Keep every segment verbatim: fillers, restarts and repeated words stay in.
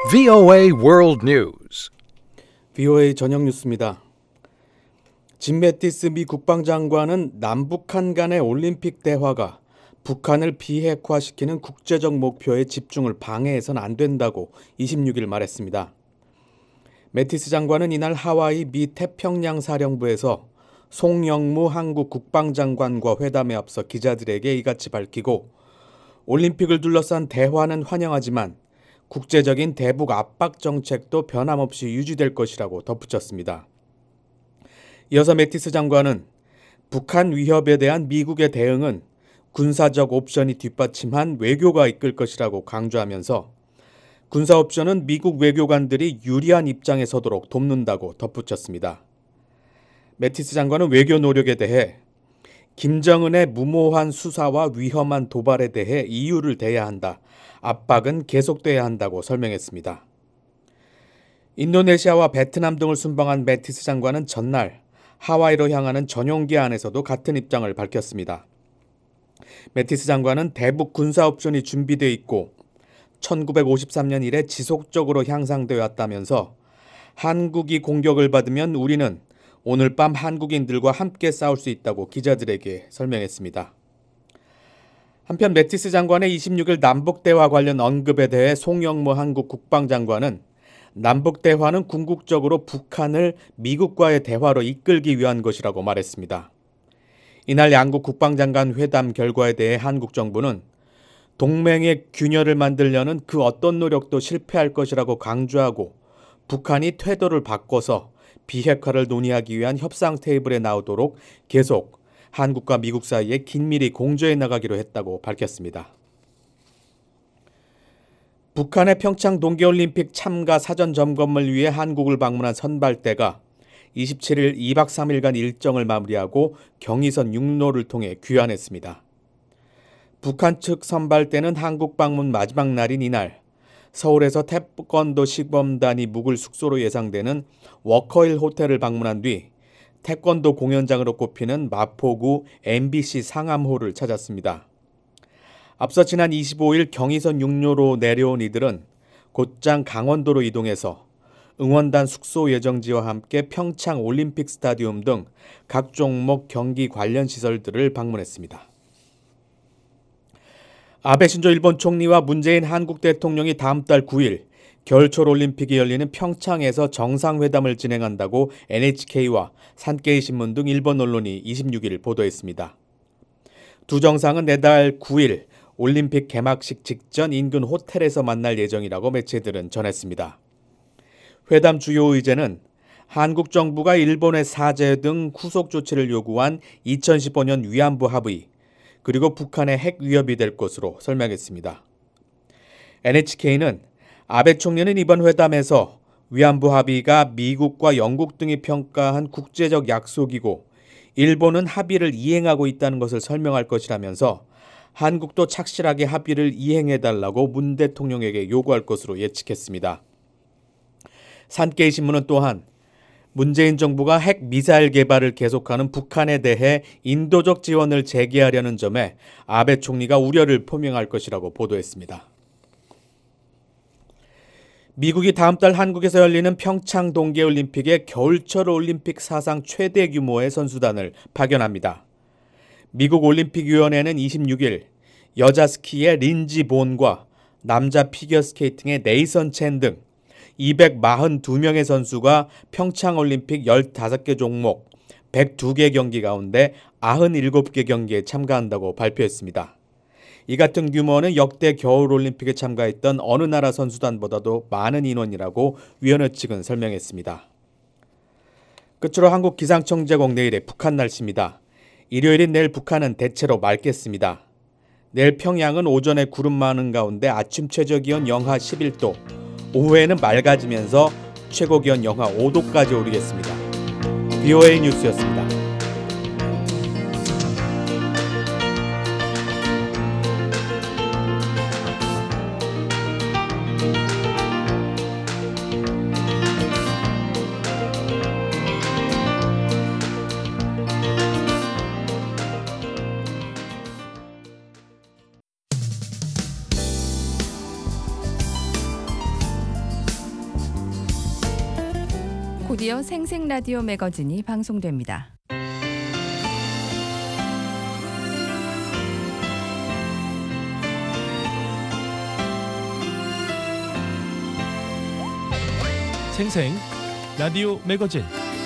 브이오에이 World News. 브이오에이 저녁 뉴스입니다. 짐 매티스 미 국방장관은 남북한 간의 올림픽 대화가 북한을 비핵화시키는 국제적 목표에 집중을 방해해서는 안 된다고 이십육 일 말했습니다. 매티스 장관은 이날 하와이 미 태평양 사령부에서 송영무 한국 국방장관과 회담에 앞서 기자들에게 이같이 밝히고, 올림픽을 둘러싼 대화는 환영하지만 국제적인 대북 압박 정책도 변함없이 유지될 것이라고 덧붙였습니다. 이어서 매티스 장관은 북한 위협에 대한 미국의 대응은 군사적 옵션이 뒷받침한 외교가 이끌 것이라고 강조하면서 군사 옵션은 미국 외교관들이 유리한 입장에 서도록 돕는다고 덧붙였습니다. 매티스 장관은 외교 노력에 대해 김정은의 무모한 수사와 위험한 도발에 대해 이유를 대야 한다. 압박은 계속돼야 한다고 설명했습니다. 인도네시아와 베트남 등을 순방한 매티스 장관은 전날 하와이로 향하는 전용기 안에서도 같은 입장을 밝혔습니다. 매티스 장관은 대북 군사 옵션이 준비되어 있고 천구백오십삼 년 이래 지속적으로 향상되어 왔다면서 한국이 공격을 받으면 우리는 오늘 밤 한국인들과 함께 싸울 수 있다고 기자들에게 설명했습니다. 한편 매티스 장관의 이십육 일 남북대화 관련 언급에 대해 송영무 한국 국방장관은 남북대화는 궁극적으로 북한을 미국과의 대화로 이끌기 위한 것이라고 말했습니다. 이날 양국 국방장관 회담 결과에 대해 한국 정부는 동맹의 균열을 만들려는 그 어떤 노력도 실패할 것이라고 강조하고, 북한이 태도를 바꿔서 비핵화를 논의하기 위한 협상 테이블에 나오도록 계속 한국과 미국 사이에 긴밀히 공조해 나가기로 했다고 밝혔습니다. 북한의 평창 동계올림픽 참가 사전 점검을 위해 한국을 방문한 선발대가 이십칠 일 이 박 삼 일간 일정을 마무리하고 경의선 육로를 통해 귀환했습니다. 북한 측 선발대는 한국 방문 마지막 날인 이날 서울에서 태권도 시범단이 묵을 숙소로 예상되는 워커힐 호텔을 방문한 뒤 태권도 공연장으로 꼽히는 마포구 엠비씨 상암홀을 찾았습니다. 앞서 지난 이십오 일 경의선 육로로 내려온 이들은 곧장 강원도로 이동해서 응원단 숙소 예정지와 함께 평창 올림픽 스타디움 등 각 종목 경기 관련 시설들을 방문했습니다. 아베 신조 일본 총리와 문재인 한국 대통령이 다음 달 구 일 겨울철 올림픽이 열리는 평창에서 정상회담을 진행한다고 엔에이치케이와 산케이 신문 등 일본 언론이 이십육 일 보도했습니다. 두 정상은 내달 구 일 올림픽 개막식 직전 인근 호텔에서 만날 예정이라고 매체들은 전했습니다. 회담 주요 의제는 한국 정부가 일본의 사죄 등 후속 조치를 요구한 이천십오 년 위안부 합의, 그리고 북한의 핵 위협이 될 것으로 설명했습니다. 엔에이치케이는 아베 총리는 이번 회담에서 위안부 합의가 미국과 영국 등이 평가한 국제적 약속이고 일본은 합의를 이행하고 있다는 것을 설명할 것이라면서 한국도 착실하게 합의를 이행해달라고 문 대통령에게 요구할 것으로 예측했습니다. 산케이 신문은 또한 문재인 정부가 핵 미사일 개발을 계속하는 북한에 대해 인도적 지원을 재개하려는 점에 아베 총리가 우려를 표명할 것이라고 보도했습니다. 미국이 다음 달 한국에서 열리는 평창 동계올림픽에 겨울철 올림픽 사상 최대 규모의 선수단을 파견합니다. 미국 올림픽위원회는 이십육 일 여자 스키의 린지 본과 남자 피겨스케이팅의 네이선 첸 등 이백사십이 명의 선수가 평창올림픽 십오 개 종목 백이 개 경기 가운데 구십칠 개 경기에 참가한다고 발표했습니다. 이 같은 규모는 역대 겨울올림픽에 참가했던 어느 나라 선수단보다도 많은 인원이라고 위원회 측은 설명했습니다. 끝으로 한국기상청제공 내일의 북한 날씨입니다. 일요일인 내일 북한은 대체로 맑겠습니다. 내일 평양은 오전에 구름 많은 가운데 아침 최저기온 영하 십일 도, 오후에는 맑아지면서 최고기온 영하 오 도까지 오르겠습니다. 브이오에이 뉴스였습니다. 오디오 생생 라디오 매거진이 방송됩니다. 생생 라디오 매거진.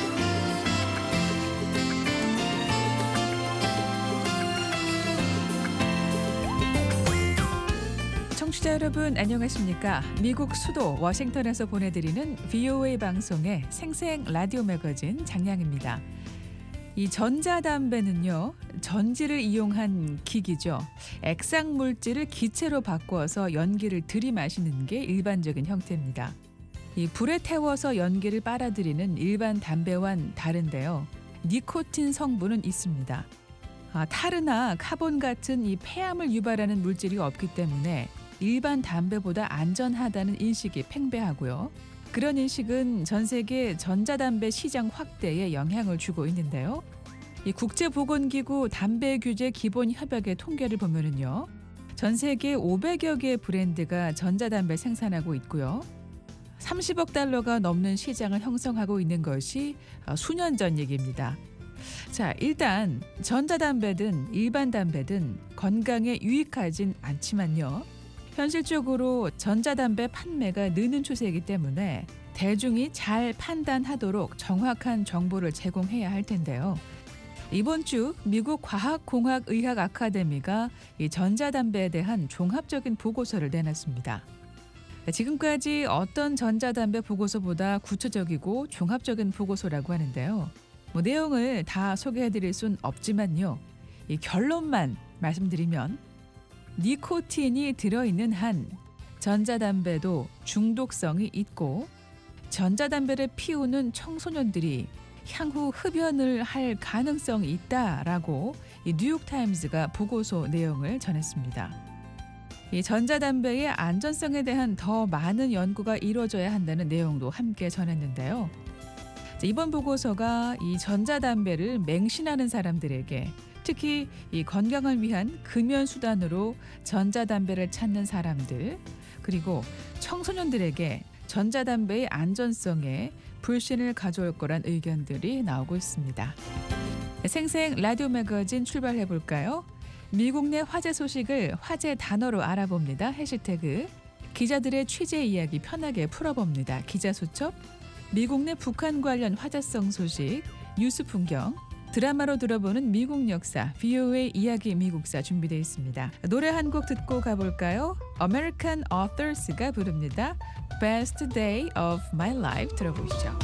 청취자 여러분 안녕하십니까? 미국 수도 워싱턴에서 보내드리는 브이오에이 방송의 생생 라디오 매거진 장량입니다. 이 전자담배는요, 전지를 이용한 기기죠. 액상 물질을 기체로 바꿔서 연기를 들이마시는 게 일반적인 형태입니다. 이 불에 태워서 연기를 빨아들이는 일반 담배와는 다른데요. 니코틴 성분은 있습니다. 아, 타르나 카본 같은 이 폐암을 유발하는 물질이 없기 때문에 일반 담배보다 안전하다는 인식이 팽배하고요. 그런 인식은 전 세계 전자담배 시장 확대에 영향을 주고 있는데요. 이 국제보건기구 담배규제기본협약의 통계를 보면은요, 전 세계 오백여 개의 브랜드가 전자담배 생산하고 있고요. 삼십억 달러가 넘는 시장을 형성하고 있는 것이 수년 전 얘기입니다. 자, 일단 전자담배든 일반 담배든 건강에 유익하진 않지만요. 현실적으로 전자담배 판매가 느는 추세이기 때문에 대중이 잘 판단하도록 정확한 정보를 제공해야 할 텐데요. 이번 주 미국 과학공학의학 아카데미가 이 전자담배에 대한 종합적인 보고서를 내놨습니다. 지금까지 어떤 전자담배 보고서보다 구체적이고 종합적인 보고서라고 하는데요. 뭐 내용을 다 소개해드릴 순 없지만요. 이 결론만 말씀드리면 니코틴이 들어있는 한 전자담배도 중독성이 있고 전자담배를 피우는 청소년들이 향후 흡연을 할 가능성이 있다라고 이 뉴욕타임즈가 보고서 내용을 전했습니다. 이 전자담배의 안전성에 대한 더 많은 연구가 이루어져야 한다는 내용도 함께 전했는데요. 이번 보고서가 이 전자담배를 맹신하는 사람들에게, 특히 이 건강을 위한 금연 수단으로 전자담배를 찾는 사람들, 그리고 청소년들에게 전자담배의 안전성에 불신을 가져올 거란 의견들이 나오고 있습니다. 생생 라디오 매거진 출발해 볼까요? 미국 내 화제 소식을 화제 단어로 알아봅니다. 해시태그 기자들의 취재 이야기 편하게 풀어봅니다. 기자수첩. 미국 내 북한 관련 화제성 소식, 뉴스 풍경, 드라마로 들어보는 미국 역사, 브이오에이 이야기 미국사 준비되어 있습니다. 노래 한 곡 듣고 가볼까요? American Authors가 부릅니다. Best Day of My Life 들어보시죠.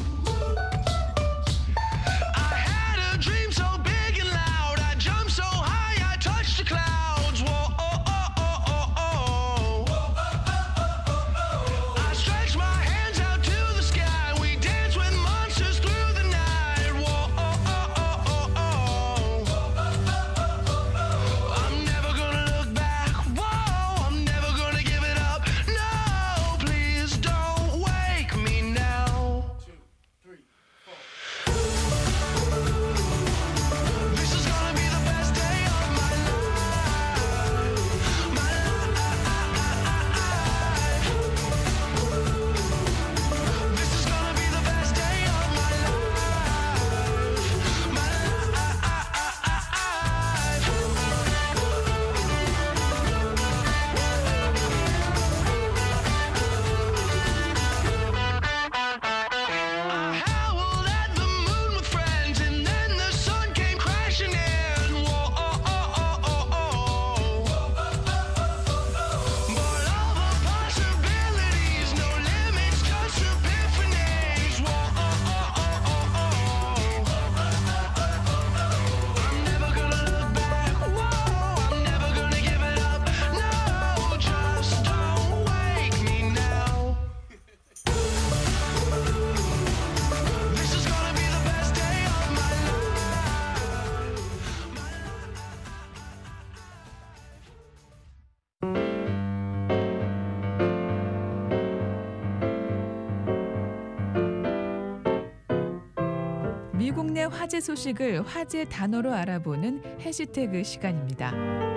미국 내 화제 소식을 화제 단어로 알아보는 해시태그 시간입니다.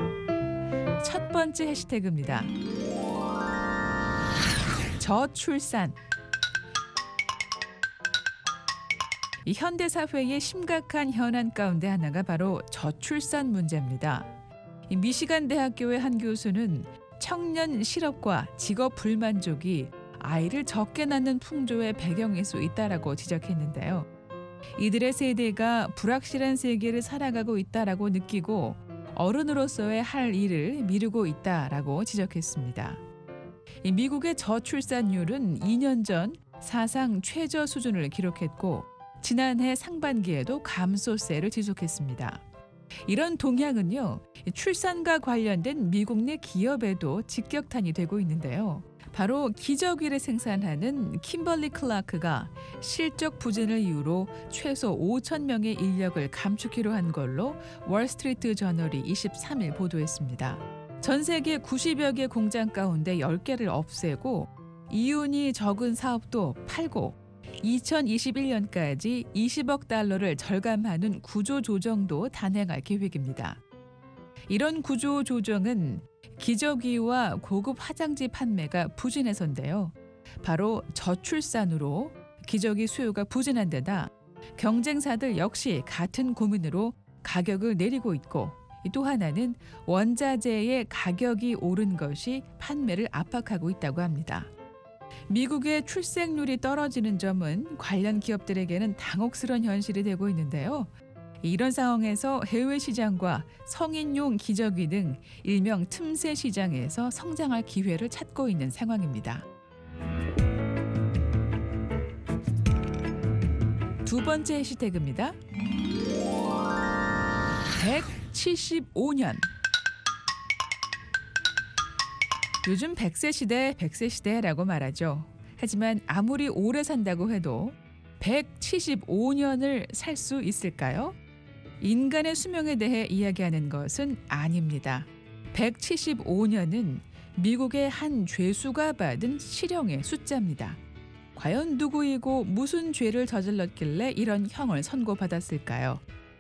첫 번째 해시태그입니다. 저출산. 이 현대 사회의 심각한 현안 가운데 하나가 바로 저출산 문제입니다. 이 미시간 대학교의 한 교수는 청년 실업과 직업 불만족이 아이를 적게 낳는 풍조의 배경일 수 있다라고 지적했는데요. 이들의 세대가 불확실한 세계를 살아가고 있다라고 느끼고 어른으로서의 할 일을 미루고 있다라고 지적했습니다. 이 미국의 저출산율은 이 년 전 사상 최저 수준을 기록했고 지난해 상반기에도 감소세를 지속했습니다. 이런 동향은요, 출산과 관련된 미국 내 기업에도 직격탄이 되고 있는데요. 바로 기저귀를 생산하는 킴벌리 클라크가 실적 부진을 이유로 최소 오천 명의 인력을 감축키로 한 걸로 월스트리트 저널이 이십삼 일 보도했습니다. 전 세계 구십여 개 공장 가운데 열 개를 없애고 이윤이 적은 사업도 팔고 이천이십일 년까지 이십억 달러를 절감하는 구조조정도 단행할 계획입니다. 이런 구조조정은 기저귀와 고급 화장지 판매가 부진해서인데요. 바로 저출산으로 기저귀 수요가 부진한 데다 경쟁사들 역시 같은 고민으로 가격을 내리고 있고 또 하나는 원자재의 가격이 오른 것이 판매를 압박하고 있다고 합니다. 미국의 출생률이 떨어지는 점은 관련 기업들에게는 당혹스러운 현실이 되고 있는데요. 이런 상황에서 해외 시장과 성인용 기저귀 등 일명 틈새 시장에서 성장할 기회를 찾고 있는 상황입니다. 두 번째 해시태그입니다. 백칠십오 년. 요즘 백 세 시대, 백 세 시대라고 말하죠. 하지만 아무리 오래 산다고 해도 백칠십오 년을 살 수 있을까요? 인간의 수명에 대해 이야기하는 것은 아닙니다. 백칠십오 년은 미국의 한 죄수가 받은 실형의 숫자입니다. 과연 누구이고 무슨 죄를 저질렀길래 이런 형을 선고받았을까요?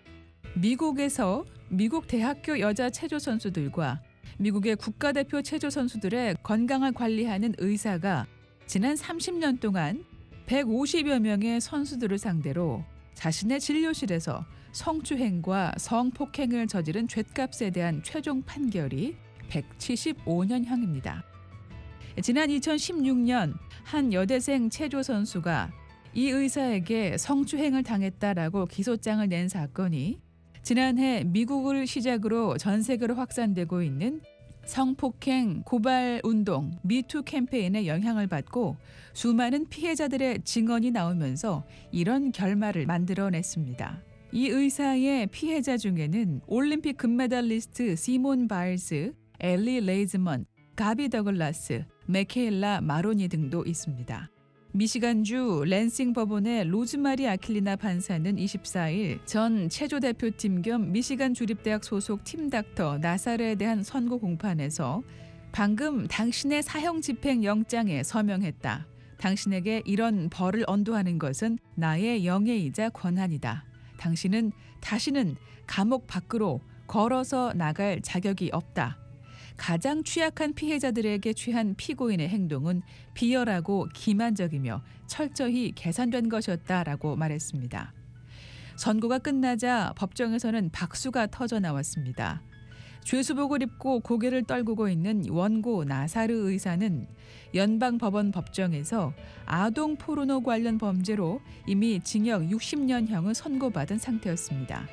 미국에서 미국 대학교 여자 체조 선수들과 미국의 국가대표 체조 선수들의 건강을 관리하는 의사가 지난 삼십 년 동안 백오십여 명의 선수들을 상대로 자신의 진료실에서 성추행과 성폭행을 저지른 죗값에 대한 최종 판결이 백칠십오 년형입니다. 지난 이천십육 년 한 여대생 체조 선수가 이 의사에게 성추행을 당했다라고 기소장을 낸 사건이 지난해 미국을 시작으로 전 세계로 확산되고 있는 성폭행 고발 운동 미투 캠페인의 영향을 받고 수많은 피해자들의 증언이 나오면서 이런 결말을 만들어냈습니다. 이 의사의 피해자 중에는 올림픽 금메달리스트 시몬 바일스, 엘리 레이즈먼, 가비 더글라스, 메케일라 마로니 등도 있습니다. 미시간주 랜싱 법원의 로즈마리 아킬리나 판사는 이십사 일 전 체조 대표팀 겸 미시간 주립대학 소속 팀닥터 나사르에 대한 선고 공판에서 방금 당신의 사형 집행 영장에 서명했다. 당신에게 이런 벌을 언도하는 것은 나의 영예이자 권한이다. 당신은 다시는 감옥 밖으로 걸어서 나갈 자격이 없다. 가장 취약한 피해자들에게 취한 피고인의 행동은 비열하고 기만적이며 철저히 계산된 것이었다라고 말했습니다. 선고가 끝나자 법정에서는 박수가 터져 나왔습니다. 죄수복을 입고 고개를 떨구고 있는 원고 나사르 의사는 연방법원 법정에서 아동 포르노 관련 범죄로 이미 징역 육십 년형을 선고받은 상태였습니다.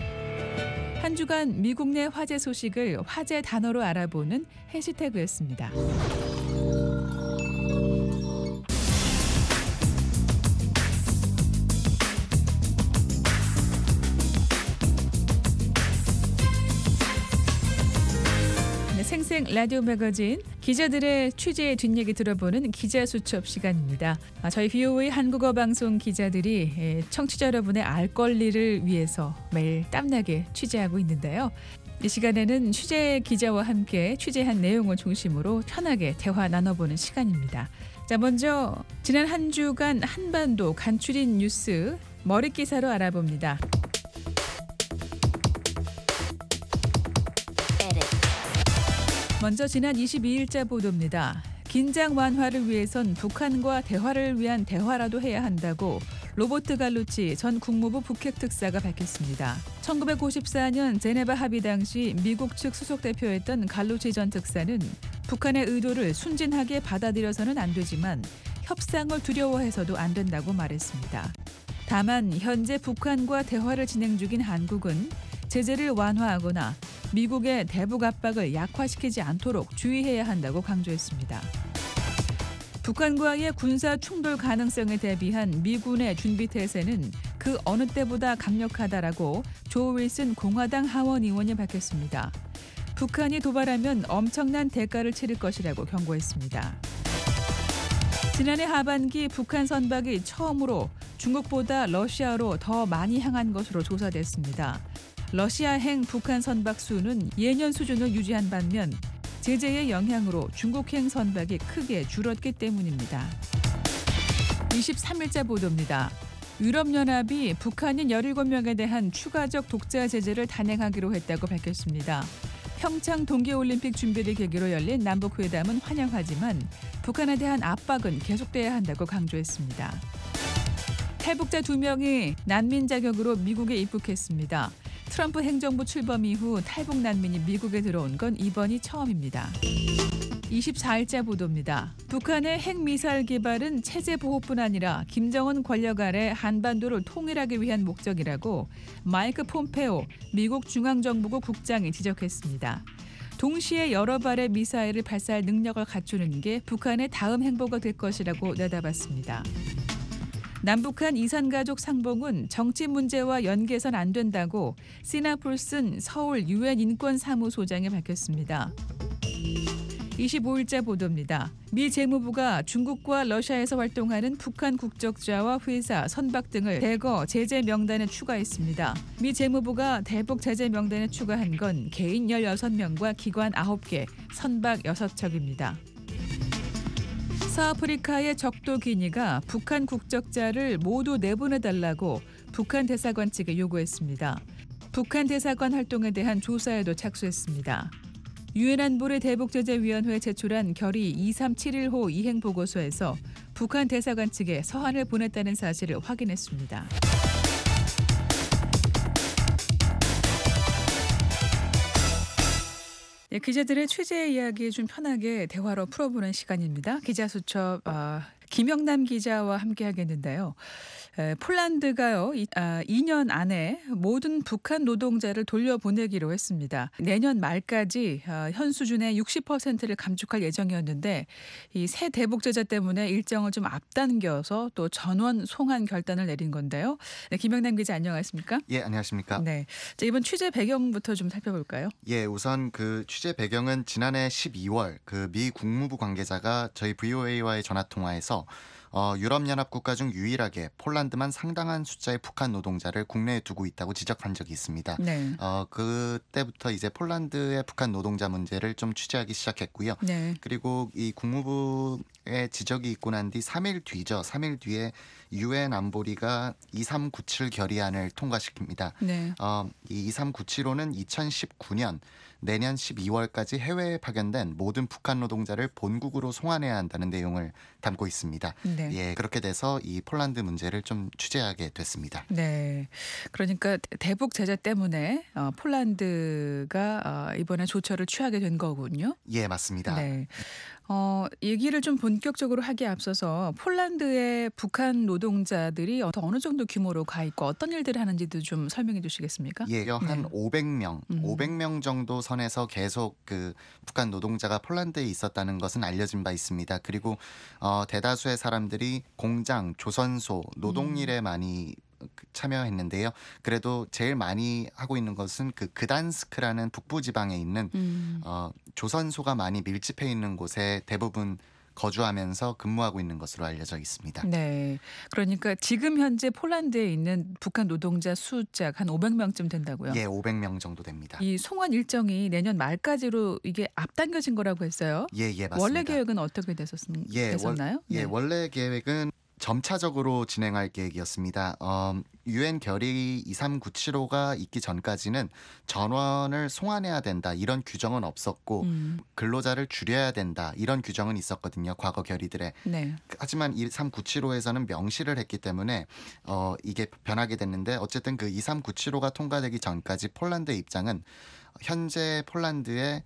한 주간 미국 내 화제 소식을 화제 단어로 알아보는 해시태그였습니다. 생생 라디오 매거진 기자들의 취재 뒷얘기 들어보는 기자수첩 시간입니다. 저희 비오에이 한국어 방송 기자들이 청취자 여러분의 알 권리를 위해서 매일 땀나게 취재하고 있는데요. 이 시간에는 취재 기자와 함께 취재한 내용을 중심으로 편하게 대화 나눠보는 시간입니다. 자, 먼저 지난 한 주간 한반도 간추린 뉴스 머릿기사로 알아봅니다. 먼저 지난 이십이 일자 보도입니다. 긴장 완화를 위해선 북한과 대화를 위한 대화라도 해야 한다고 로버트 갈루치 전 국무부 북핵 특사가 밝혔습니다. 천구백오십사 년 제네바 합의 당시 미국 측 수석 대표였던 갈루치 전 특사는 북한의 의도를 순진하게 받아들여서는 안 되지만 협상을 두려워해서도 안 된다고 말했습니다. 다만 현재 북한과 대화를 진행 중인 한국은 제재를 완화하거나 미국의 대북 압박을 약화시키지 않도록 주의해야 한다고 강조했습니다. 북한과의 군사 충돌 가능성에 대비한 미군의 준비 태세는 그 어느 때보다 강력하다라고 조 윌슨 공화당 하원 의원이 밝혔습니다. 북한이 도발하면 엄청난 대가를 치를 것이라고 경고했습니다. 지난해 하반기 북한 선박이 처음으로 중국보다 러시아로 더 많이 향한 것으로 조사됐습니다. 러시아행 북한 선박 수는 예년 수준을 유지한 반면 제재의 영향으로 중국행 선박이 크게 줄었기 때문입니다. 이십삼 일자 보도입니다. 유럽연합이 북한인 열일곱 명에 대한 추가적 독자 제재를 단행하기로 했다고 밝혔습니다. 평창 동계올림픽 준비를 계기로 열린 남북회담은 환영하지만 북한에 대한 압박은 계속돼야 한다고 강조했습니다. 탈북자 두 명이 난민 자격으로 미국에 입국했습니다. 트럼프 행정부 출범 이후 탈북 난민이 미국에 들어온 건 이번이 처음입니다. 이십사 일자 보도입니다. 북한의 핵미사일 개발은 체제 보호뿐 아니라 김정은 권력 아래 한반도를 통일하기 위한 목적이라고 마이크 폼페오 미국 중앙정보국 국장이 지적했습니다. 동시에 여러 발의 미사일을 발사할 능력을 갖추는 게 북한의 다음 행보가 될 것이라고 내다봤습니다. 남북한 이산가족 상봉은 정치 문제와 연계선 안 된다고 시나 풀슨 서울 유엔 인권사무소장이 밝혔습니다. 이십오 일자 보도입니다. 미 재무부가 중국과 러시아에서 활동하는 북한 국적자와 회사, 선박 등을 대거 제재 명단에 추가했습니다. 미 재무부가 대북 제재 명단에 추가한 건 개인 열여섯 명과 기관 아홉 개, 선박 여섯 척입니다. 서아프리카의 적도 기니가 북한 국적자를 모두 내보내달라고 북한 대사관 측에 요구했습니다. 북한 대사관 활동에 대한 조사에도 착수했습니다. 유엔 안보리 대북제재위원회에 제출한 결의 이삼칠일 호 이행 보고서에서 북한 대사관 측에 서한을 보냈다는 사실을 확인했습니다. 네, 기자들의 취재 이야기 좀 편하게 대화로 풀어보는 시간입니다. 기자수첩 어, 김영남 기자와 함께하겠는데요. 에, 폴란드가요 이, 아, 이 년 안에 모든 북한 노동자를 돌려보내기로 했습니다. 내년 말까지 어, 현 수준의 육십 퍼센트를 감축할 예정이었는데 이 새 대북 제재 때문에 일정을 좀 앞당겨서 또 전원 송환 결단을 내린 건데요. 네, 김영남 기자 안녕하십니까? 예, 안녕하십니까? 네, 자, 이번 취재 배경부터 좀 살펴볼까요? 예, 우선 그 취재 배경은 지난해 십이월 그 미 국무부 관계자가 저희 브이오에이와의 전화 통화에서 어, 유럽연합 국가 중 유일하게 폴란드만 상당한 숫자의 북한 노동자를 국내에 두고 있다고 지적한 적이 있습니다. 네. 어, 그때부터 이제 폴란드의 북한 노동자 문제를 좀 취재하기 시작했고요. 네. 그리고 이 국무부의 지적이 있고 난 뒤 삼 일 뒤죠. 삼 일 뒤에 유엔 안보리가 이삼구칠 결의안을 통과시킵니다. 네. 어, 이 이삼구칠호는 이천십구 년 내년 십이월까지 해외에 파견된 모든 북한 노동자를 본국으로 송환해야 한다는 내용을 담고 있습니다. 네. 예, 그렇게 돼서 이 폴란드 문제를 좀 취재하게 됐습니다. 네, 그러니까 대북 제재 때문에 어, 폴란드가 어, 이번에 조처를 취하게 된 거군요. 예, 맞습니다. 네. 어, 얘기를 좀 본격적으로 하기에 앞서서 폴란드의 북한 노동자들이 어느 정도 규모로 가 있고 어떤 일들을 하는지도 좀 설명해 주시겠습니까? 예, 한 네. 오백 명, 음. 오백 명 정도 선에서 계속 그 북한 노동자가 폴란드에 있었다는 것은 알려진 바 있습니다. 그리고 어, 대다수의 사람들이 공장, 조선소, 노동일에 음. 많이 참여했는데요. 그래도 제일 많이 하고 있는 것은 그 그단스크라는 북부 지방에 있는 음. 어, 조선소가 많이 밀집해 있는 곳에 대부분 거주하면서 근무하고 있는 것으로 알려져 있습니다. 네, 그러니까 지금 현재 폴란드에 있는 북한 노동자 숫자가 한 오백 명쯤 된다고요? 예, 오백 명 정도 됩니다. 이 송환 일정이 내년 말까지로 이게 앞당겨진 거라고 했어요? 예, 예, 맞습니다. 원래 계획은 어떻게 됐었, 예, 됐었나요? 월, 예, 네. 원래 계획은 점차적으로 진행할 계획이었습니다. 어, 유엔 결의 이삼구칠오가 있기 전까지는 전원을 송환해야 된다 이런 규정은 없었고 음. 근로자를 줄여야 된다 이런 규정은 있었거든요. 과거 결의들에. 네. 하지만 이삼구칠오에서는 명시를 했기 때문에 어, 이게 변하게 됐는데 어쨌든 그 이삼구칠오가 통과되기 전까지 폴란드의 입장은 현재 폴란드에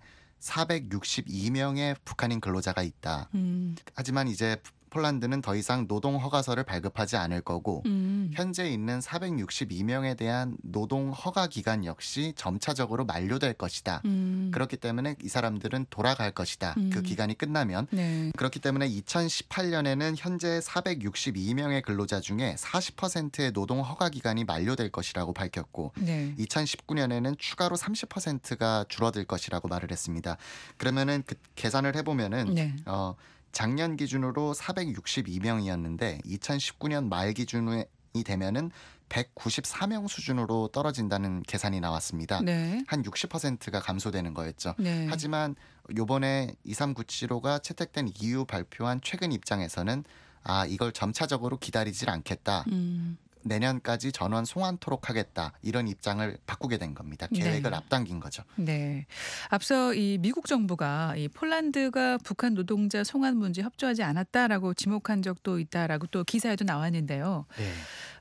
사백육십이 명의 북한인 근로자가 있다. 음. 하지만 이제 폴란드는 더 이상 노동 허가서를 발급하지 않을 거고 음. 현재 있는 사백육십이 명에 대한 노동 허가 기간 역시 점차적으로 만료될 것이다. 음. 그렇기 때문에 이 사람들은 돌아갈 것이다. 음. 그 기간이 끝나면. 네. 그렇기 때문에 이천십팔 년에는 현재 사백육십이 명의 근로자 중에 사십 퍼센트의 노동 허가 기간이 만료될 것이라고 밝혔고 네. 이천십구 년에는 추가로 삼십 퍼센트가 줄어들 것이라고 말을 했습니다. 그러면은 그 계산을 해보면은 네. 어, 작년 기준으로 사백육십이 명이었는데 이천십구 년 말 기준이 되면은 백구십사 명 수준으로 떨어진다는 계산이 나왔습니다. 네. 한 육십 퍼센트가 감소되는 거였죠. 네. 하지만 요번에 이삼구칠오가 채택된 이후 발표한 최근 입장에서는 아 이걸 점차적으로 기다리질 않겠다. 음. 내년까지 전원 송환토록 하겠다. 이런 입장을 바꾸게 된 겁니다. 계획을 네. 앞당긴 거죠. 네. 앞서 이 미국 정부가 이 폴란드가 북한 노동자 송환 문제 협조하지 않았다라고 지목한 적도 있다라고 또 기사에도 나왔는데요. 네.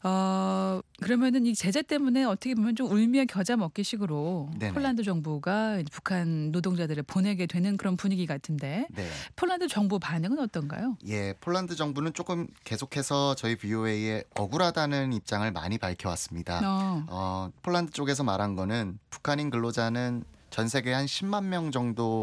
어, 그러면은 이 제재 때문에 어떻게 보면 좀 울며 겨자 먹기식으로 네네. 폴란드 정부가 북한 노동자들을 보내게 되는 그런 분위기 같은데 네. 폴란드 정부 반응은 어떤가요? 예, 폴란드 정부는 조금 계속해서 저희 비오에이에 억울하다는 입장을 많이 밝혀왔습니다. 어. 어, 폴란드 쪽에서 말한 거는 북한인 근로자는 전 세계 한 십만 명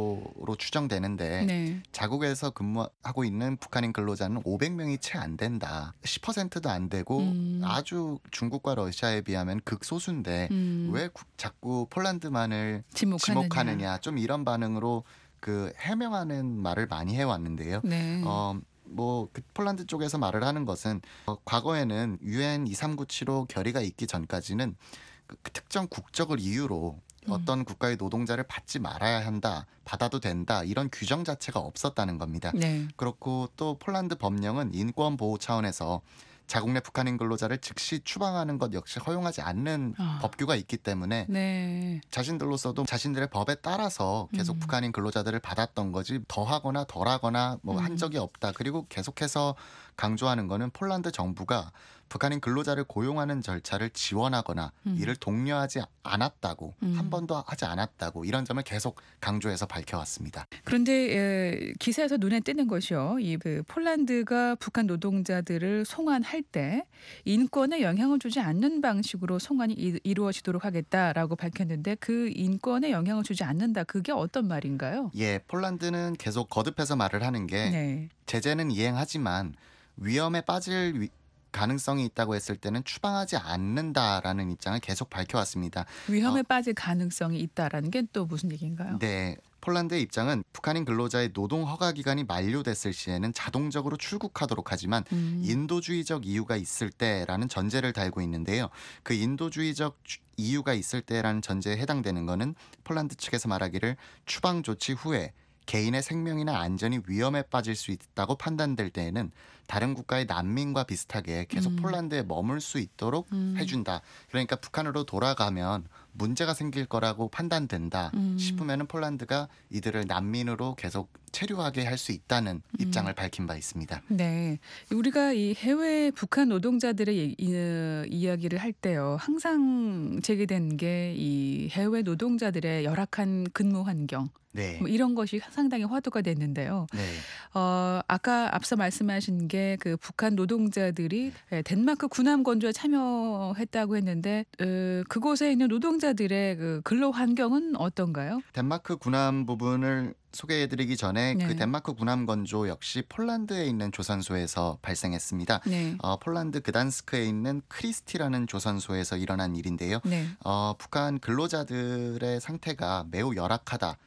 정도로 추정되는데 네. 자국에서 근무하고 있는 북한인 근로자는 오백 명이 채 안 된다. 십 퍼센트도 안 되고 음. 아주 중국과 러시아에 비하면 극소수인데 음. 왜 구- 자꾸 폴란드만을 지목하느냐. 지목하느냐. 좀 이런 반응으로 그 해명하는 말을 많이 해왔는데요. 네. 어, 뭐 그 폴란드 쪽에서 말을 하는 것은 어, 과거에는 유엔 이삼구칠오 결의가 있기 전까지는 그, 그 특정 국적을 이유로 음. 어떤 국가의 노동자를 받지 말아야 한다, 받아도 된다 이런 규정 자체가 없었다는 겁니다. 네. 그렇고 또 폴란드 법령은 인권 보호 차원에서 자국 내 북한인 근로자를 즉시 추방하는 것 역시 허용하지 않는 아. 법규가 있기 때문에 네. 자신들로서도 자신들의 법에 따라서 계속 음. 북한인 근로자들을 받았던 거지 더하거나 덜하거나 뭐 한 음. 적이 없다. 그리고 계속해서 강조하는 거는 폴란드 정부가 북한인 근로자를 고용하는 절차를 지원하거나 음. 이를 독려하지 않았다고 음. 한 번도 하지 않았다고 이런 점을 계속 강조해서 밝혀왔습니다. 그런데 에, 기사에서 눈에 띄는 것이요. 이 그 폴란드가 북한 노동자들을 송환할 때 인권에 영향을 주지 않는 방식으로 송환이 이, 이루어지도록 하겠다라고 밝혔는데 그 인권에 영향을 주지 않는다. 그게 어떤 말인가요? 예, 폴란드는 계속 거듭해서 말을 하는 게 네. 제재는 이행하지만 위험에 빠질 위, 가능성이 있다고 했을 때는 추방하지 않는다라는 입장을 계속 밝혀왔습니다. 위험에 빠질 가능성이 있다라는 게 또 무슨 얘기인가요? 네. 폴란드의 입장은 북한인 근로자의 노동 허가 기간이 만료됐을 시에는 자동적으로 출국하도록 하지만 음. 인도주의적 이유가 있을 때라는 전제를 달고 있는데요. 그 인도주의적 주- 이유가 있을 때라는 전제에 해당되는 거는 폴란드 측에서 말하기를 추방 조치 후에 개인의 생명이나 안전이 위험에 빠질 수 있다고 판단될 때에는 다른 국가의 난민과 비슷하게 계속 음. 폴란드에 머물 수 있도록 음. 해준다. 그러니까 북한으로 돌아가면 문제가 생길 거라고 판단된다 음. 싶으면은 폴란드가 이들을 난민으로 계속 체류하게 할 수 있다는 음. 입장을 밝힌 바 있습니다. 네, 우리가 이 해외 북한 노동자들의 이, 이, 이야기를 할 때요, 항상 제기된 게 이 해외 노동자들의 열악한 근무 환경, 네. 뭐 이런 것이 상당히 화두가 됐는데요. 네. 어, 아까 앞서 말씀하신 게 그 북한 노동자들이 예, 덴마크 군함 건조에 참여했다고 했는데 어, 그곳에 있는 노동자들의 그 근로 환경은 어떤가요? 덴마크 군함 부분을 소개해드리기 전에 네. 그 덴마크 군함 건조 역시 폴란드에 있는 조선소에서 발생했습니다. 네, 어, 폴란드 그단스크에 있는 크리스티라는 조선소에서 일어난 일인데요. 네, 어, 북한 근로자들의 상태가 매우 열악하다.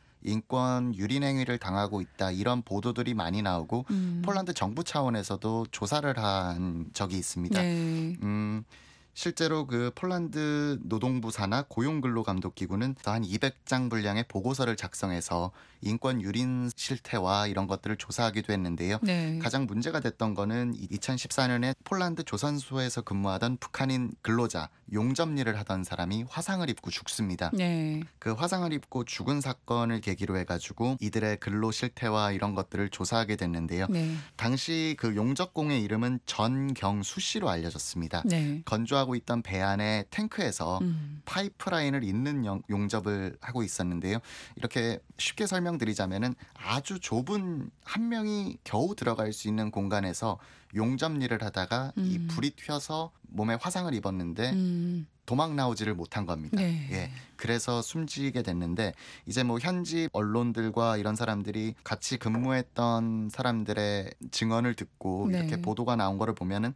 인권 유린 행위를 당하고 있다. 이런 보도들이 많이 나오고 음. 폴란드 정부 차원에서도 조사를 한 적이 있습니다. 네, 음, 실제로 그 폴란드 노동부 산하 고용근로감독기구는 한 이백 장 분량의 보고서를 작성해서 인권 유린 실태와 이런 것들을 조사하기도 했는데요. 네. 가장 문제가 됐던 거는 이천십사 년에 폴란드 조선소에서 근무하던 북한인 근로자 용접일을 하던 사람이 화상을 입고 죽습니다. 네. 그 화상을 입고 죽은 사건을 계기로 해가지고 이들의 근로 실태와 이런 것들을 조사하게 됐는데요. 네. 당시 그 용접공의 이름은 전경수 씨로 알려졌습니다. 네. 건조하고 있던 배 안에 탱크에서 음. 파이프라인을 잇는 용- 용접을 하고 있었는데요. 이렇게 쉽게 설명드리자면은 아주 좁은 한 명이 겨우 들어갈 수 있는 공간에서 용접 일을 하다가 이 음. 불이 튀어서 몸에 화상을 입었는데 음. 도망 나오지를 못한 겁니다. 네. 예. 그래서 숨지게 됐는데 이제 뭐 현지 언론들과 이런 사람들이 같이 근무했던 사람들의 증언을 듣고 네. 이렇게 보도가 나온 거를 보면은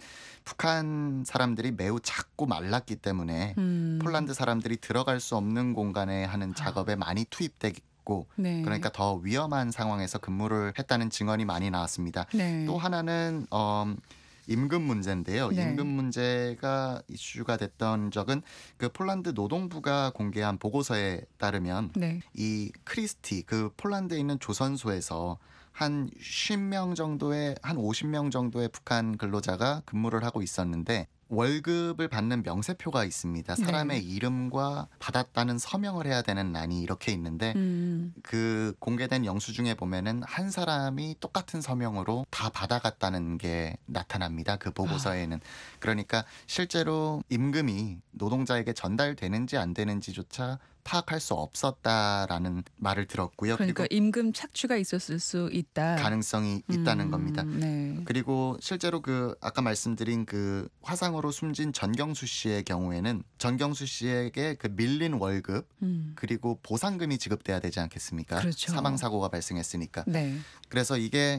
북한 사람들이 매우 작고 말랐기 때문에 음. 폴란드 사람들이 들어갈 수 없는 공간에 하는 작업에 많이 투입되고 네. 그러니까 더 위험한 상황에서 근무를 했다는 증언이 많이 나왔습니다. 네. 또 하나는 어, 임금 문제인데요. 네. 임금 문제가 이슈가 됐던 적은 그 폴란드 노동부가 공개한 보고서에 따르면 네. 이 크리스티 그 폴란드에 있는 조선소에서 한 쉰 명 정도의 한 오십 명 정도의 북한 근로자가 근무를 하고 있었는데 월급을 받는 명세표가 있습니다. 사람의 네. 이름과 받았다는 서명을 해야 되는 란이 이렇게 있는데 음. 그 공개된 영수증에 보면은 한 사람이 똑같은 서명으로 다 받아갔다는 게 나타납니다. 그 보고서에는. 그러니까 실제로 임금이 노동자에게 전달되는지 안 되는지조차 파악할 수 없었다라는 말을 들었고요. 그러니까 그리고 임금 착취가 있었을 수 있다. 가능성이 있다는 음, 겁니다. 네. 그리고 실제로 그 아까 말씀드린 그 화상으로 숨진 전경수 씨의 경우에는 전경수 씨에게 그 밀린 월급 음. 그리고 보상금이 지급돼야 되지 않겠습니까? 그렇죠. 사망 사고가 발생했으니까. 네. 그래서 이게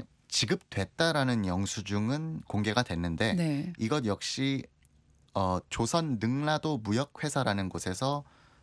지급됐다라는 영수증은 공개가 됐는데 네. 이것 역시 어, 조선 능라도 무역회사라는 곳에서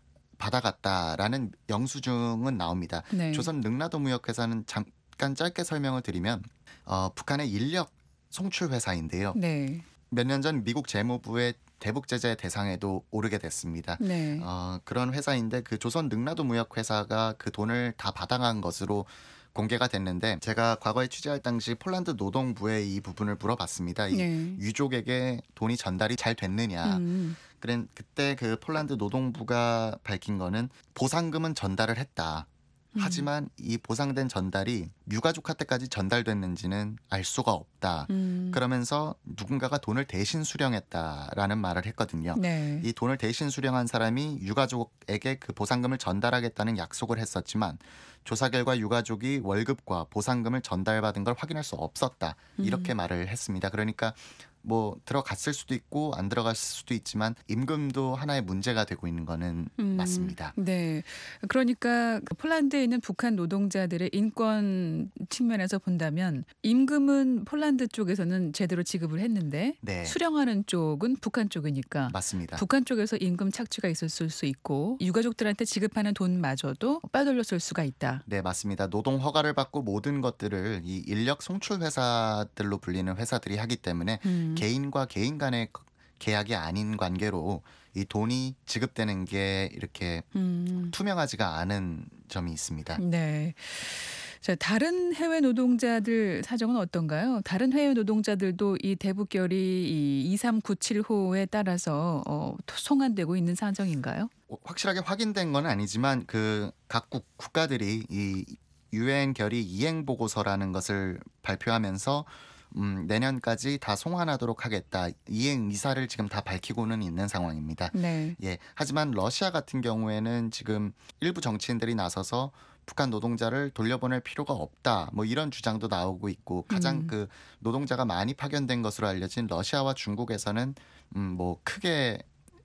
받아갔다라는 영수증은 나옵니다. 네. 조선 능라도 무역회사는 잠깐 짧게 설명을 드리면 어, 북한의 인력 송출 회사인데요. 네. 몇 년 전 미국 재무부의 대북 제재 대상에도 오르게 됐습니다. 네. 어, 그런 회사인데 그 조선 능라도 무역회사가 그 돈을 다 받아간 것으로 공개가 됐는데 제가 과거에 취재할 당시 폴란드 노동부에 이 부분을 물어봤습니다. 이 네. 유족에게 돈이 전달이 잘 됐느냐. 음. 그래, 그때 그 폴란드 노동부가 밝힌 거는 보상금은 전달을 했다. 음. 하지만 이 보상된 전달이 유가족한테까지 전달됐는지는 알 수가 없다. 음. 그러면서 누군가가 돈을 대신 수령했다라는 말을 했거든요. 네. 이 돈을 대신 수령한 사람이 유가족에게 그 보상금을 전달하겠다는 약속을 했었지만 조사 결과 유가족이 월급과 보상금을 전달받은 걸 확인할 수 없었다. 이렇게 음. 말을 했습니다. 그러니까 뭐 들어갔을 수도 있고 안 들어갔을 수도 있지만 임금도 하나의 문제가 되고 있는 거는 음, 맞습니다. 네. 그러니까 그 폴란드에 있는 북한 노동자들의 인권 측면에서 본다면 임금은 폴란드 쪽에서는 제대로 지급을 했는데 네. 수령하는 쪽은 북한 쪽이니까 맞습니다. 북한 쪽에서 임금 착취가 있었을 수 있고 유가족들한테 지급하는 돈마저도 빼돌렸을 수가 있다. 네, 맞습니다. 노동 허가를 받고 모든 것들을 이 인력 송출 회사들로 불리는 회사들이 하기 때문에 음. 개인과 개인 간의 계약이 아닌 관계로 이 돈이 지급되는 게 이렇게 음. 투명하지가 않은 점이 있습니다. 네. 자, 다른 해외 노동자들 사정은 어떤가요? 다른 해외 노동자들도 이 대북결의 이 이삼구칠 호에 따라서 어, 송환되고 있는 사정인가요? 확실하게 확인된 건 아니지만 그 각국 국가들이 이 유엔 결의 이행 보고서라는 것을 발표하면서 음, 내년까지 다 송환하도록 하겠다. 이행 의사를 지금 다 밝히고는 있는 상황입니다. 네. 예. 하지만 러시아 같은 경우에는 지금 일부 정치인들이 나서서 북한 노동자를 돌려보낼 필요가 없다. 뭐 이런 주장도 나오고 있고 가장 음. 그 노동자가 많이 파견된 것으로 알려진 러시아와 중국에서는 음, 뭐 크게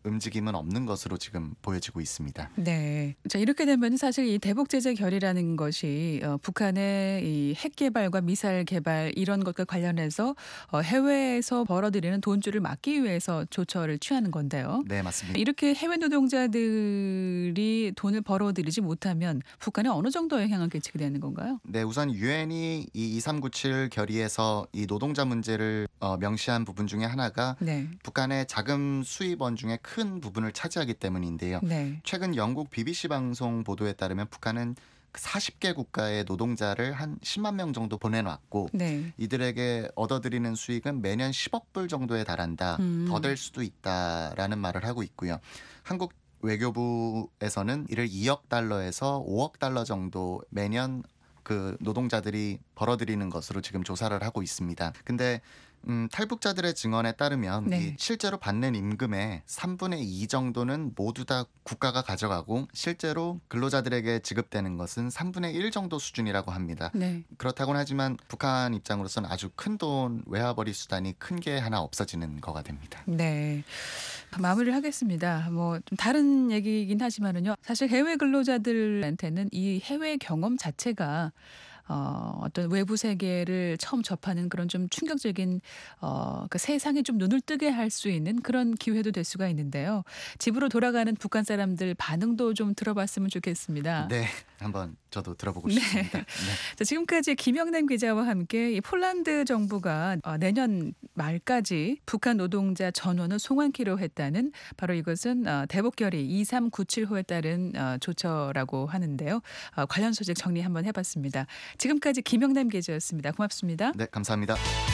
움직임은 없는 것으로 지금 보여지고 있습니다. 네. 자, 이렇게 되면 사실 이 대북 제재 결의라는 것이 어, 북한의 이 핵 개발과 미사일 개발 이런 것과 관련해서 어, 해외에서 벌어들이는 돈줄을 막기 위해서 조처를 취하는 건데요. 네, 맞습니다. 이렇게 해외 노동자들이 돈을 벌어들이지 못하면 북한에 어느 정도 영향을 끼치게 되는 건가요? 네, 우선 유엔이 이 이삼구칠 결의에서 이 노동자 문제를 어, 명시한 부분 중에 하나가 네. 북한의 자금 수입원 중에 큰 부분을 차지하기 때문인데요. 네. 최근 영국 비비씨 방송 보도에 따르면 북한은 사십 개 국가의 노동자를 한 십만 명 정도 보내놨고 네. 이들에게 얻어들이는 수익은 매년 십억 불 정도에 달한다. 음. 더 될 수도 있다라는 말을 하고 있고요. 한국 외교부에서는 이를 이억 달러에서 오억 달러 정도 매년 그 노동자들이 벌어들이는 것으로 지금 조사를 하고 있습니다. 근데 음, 탈북자들의 증언에 따르면 네. 이 실제로 받는 임금의 삼분의 이 정도는 모두 다 국가가 가져가고 실제로 근로자들에게 지급되는 것은 삼분의 일 정도 수준이라고 합니다. 네. 그렇다고는 하지만 북한 입장으로서는 아주 큰 돈 외화벌이 수단이 큰 게 하나 없어지는 거가 됩니다. 네. 마무리를 하겠습니다. 뭐 좀 다른 얘기이긴 하지만은요. 사실 해외 근로자들한테는 이 해외 경험 자체가 어, 어떤 외부 세계를 처음 접하는 그런 좀 충격적인 어, 그 세상에 좀 눈을 뜨게 할 수 있는 그런 기회도 될 수가 있는데요. 집으로 돌아가는 북한 사람들 반응도 좀 들어봤으면 좋겠습니다. 네, 한번 저도 들어보고 네. 싶습니다. 네. 자, 지금까지 김영남 기자와 함께 이 폴란드 정부가 어, 내년 말까지 북한 노동자 전원을 송환키로 했다는 바로 이것은 어, 대북결의 이삼구칠 호에 따른 어, 조처라고 하는데요. 어, 관련 소식 정리 한번 해봤습니다. 지금까지 김영남 기자였습니다. 고맙습니다. 네, 감사합니다.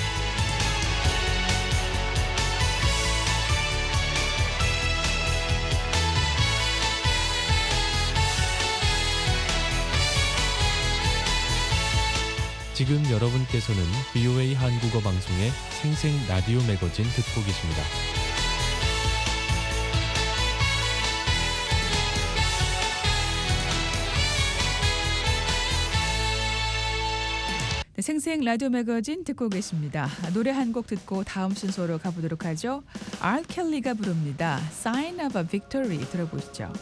지금 여러분께서는 브이오에이 한국어 방송의 생생 라디오 매거진 듣고 계십니다. 네, 생생 라디오 매거진 듣고 계십니다. 노래 한 곡 듣고 다음 순서로 가보도록 하죠. 알 켈리가 부릅니다. Sign of a Victory 들어보시죠.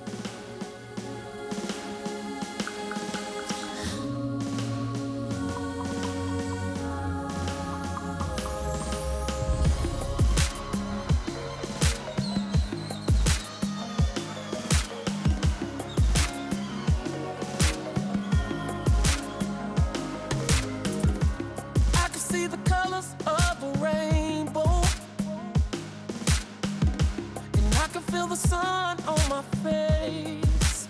See the colors of the rainbow, and I can feel the sun on my face.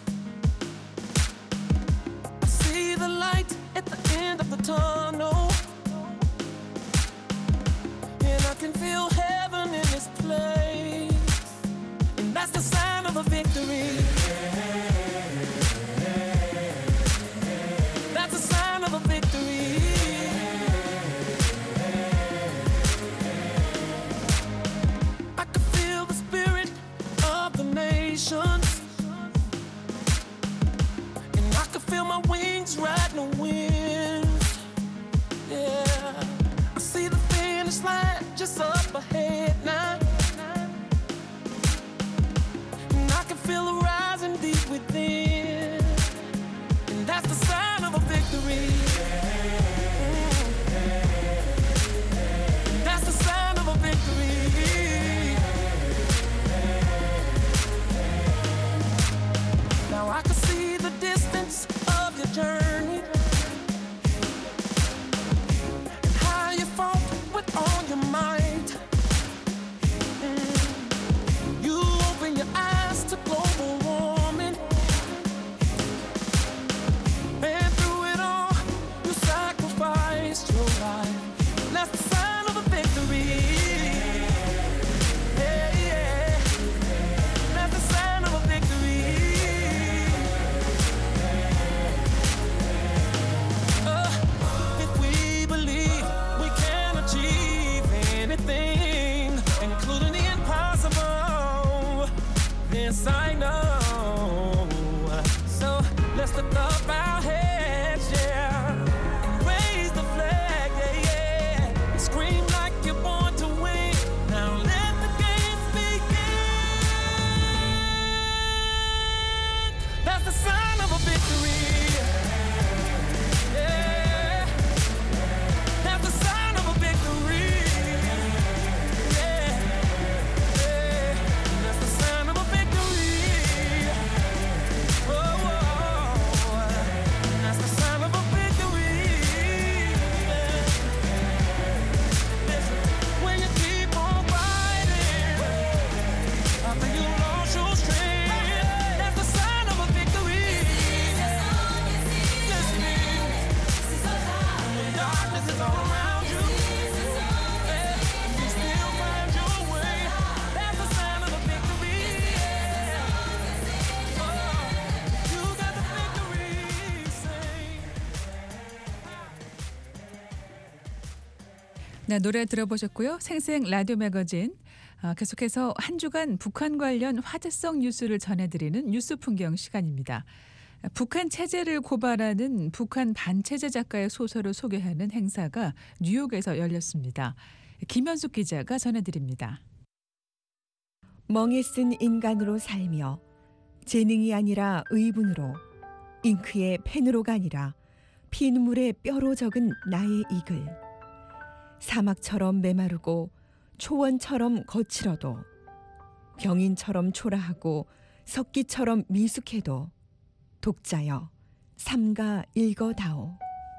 I see the light at the end of the tunnel, and I can feel heaven in this place, and that's the sign of a victory. That's a sign of a victory. And I can feel my wings riding the wind. Yeah, I see the finish line just up ahead now, and I can feel it rising deep within, and that's the sign of a victory. And that's the sign of a victory. Now I can see the distance of your journey, and how you fought with all your might. 네, 노래 들어보셨고요. 생생 라디오 매거진 어, 계속해서 한 주간 북한 관련 화제성 뉴스를 전해드리는 뉴스 풍경 시간입니다. 북한 체제를 고발하는 북한 반체제 작가의 소설을 소개하는 행사가 뉴욕에서 열렸습니다. 김현숙 기자가 전해드립니다. 멍에 쓴 인간으로 살며 재능이 아니라 의분으로 잉크의 펜으로가 아니라 피눈물의 뼈로 적은 나의 이글. 사막처럼 메마르고 초원처럼 거칠어도 병인처럼 초라하고 석기처럼 미숙해도 독자여 삼가 읽어다오.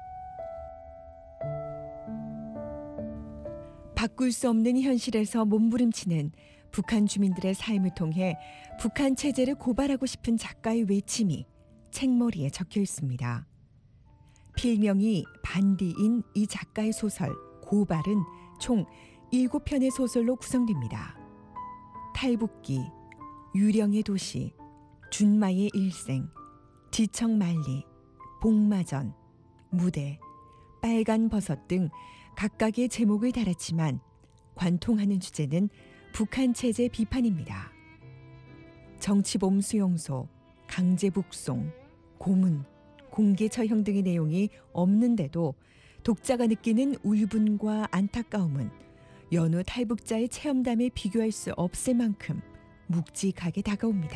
바꿀 수 없는 현실에서 몸부림치는 북한 주민들의 삶을 통해 북한 체제를 고발하고 싶은 작가의 외침이 책머리에 적혀 있습니다. 필명이 반디인 이 작가의 소설 고발은 총 일곱 편의 소설로 구성됩니다. 탈북기, 유령의 도시, 준마의 일생, 지청만리, 복마전, 무대, 빨간 버섯 등 각각의 제목을 달았지만 관통하는 주제는 북한 체제 비판입니다. 정치범 수용소, 강제북송, 고문, 공개 처형 등의 내용이 없는데도 독자가 느끼는 울분과 안타까움은 여느 탈북자의 체험담에 비교할 수 없을 만큼 묵직하게 다가옵니다.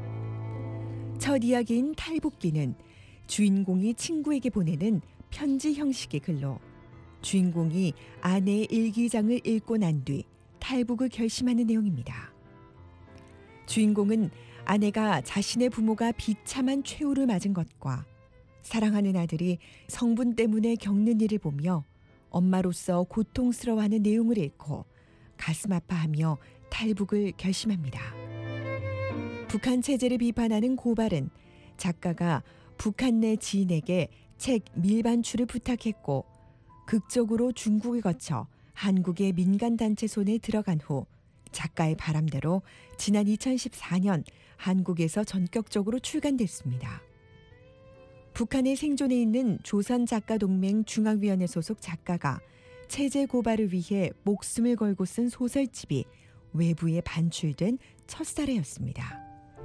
첫 이야기인 탈북기는 주인공이 친구에게 보내는 편지 형식의 글로 주인공이 아내의 일기장을 읽고 난 뒤 탈북을 결심하는 내용입니다. 주인공은 아내가 자신의 부모가 비참한 최후를 맞은 것과 사랑하는 아들이 성분 때문에 겪는 일을 보며 엄마로서 고통스러워하는 내용을 읽고 가슴 아파하며 탈북을 결심합니다. 북한 체제를 비판하는 고발은 작가가 북한 내 지인에게 책 밀반출을 부탁했고 극적으로 중국을 거쳐 한국의 민간단체 손에 들어간 후 작가의 바람대로 지난 이천십사 년 한국에서 전격적으로 출간됐습니다. 북한에 생존해 있는 조선작가동맹 중앙위원회 소속 작가가 체제 고발을 위해 목숨을 걸고 쓴 소설집이 외부에 반출된 첫 사례였습니다.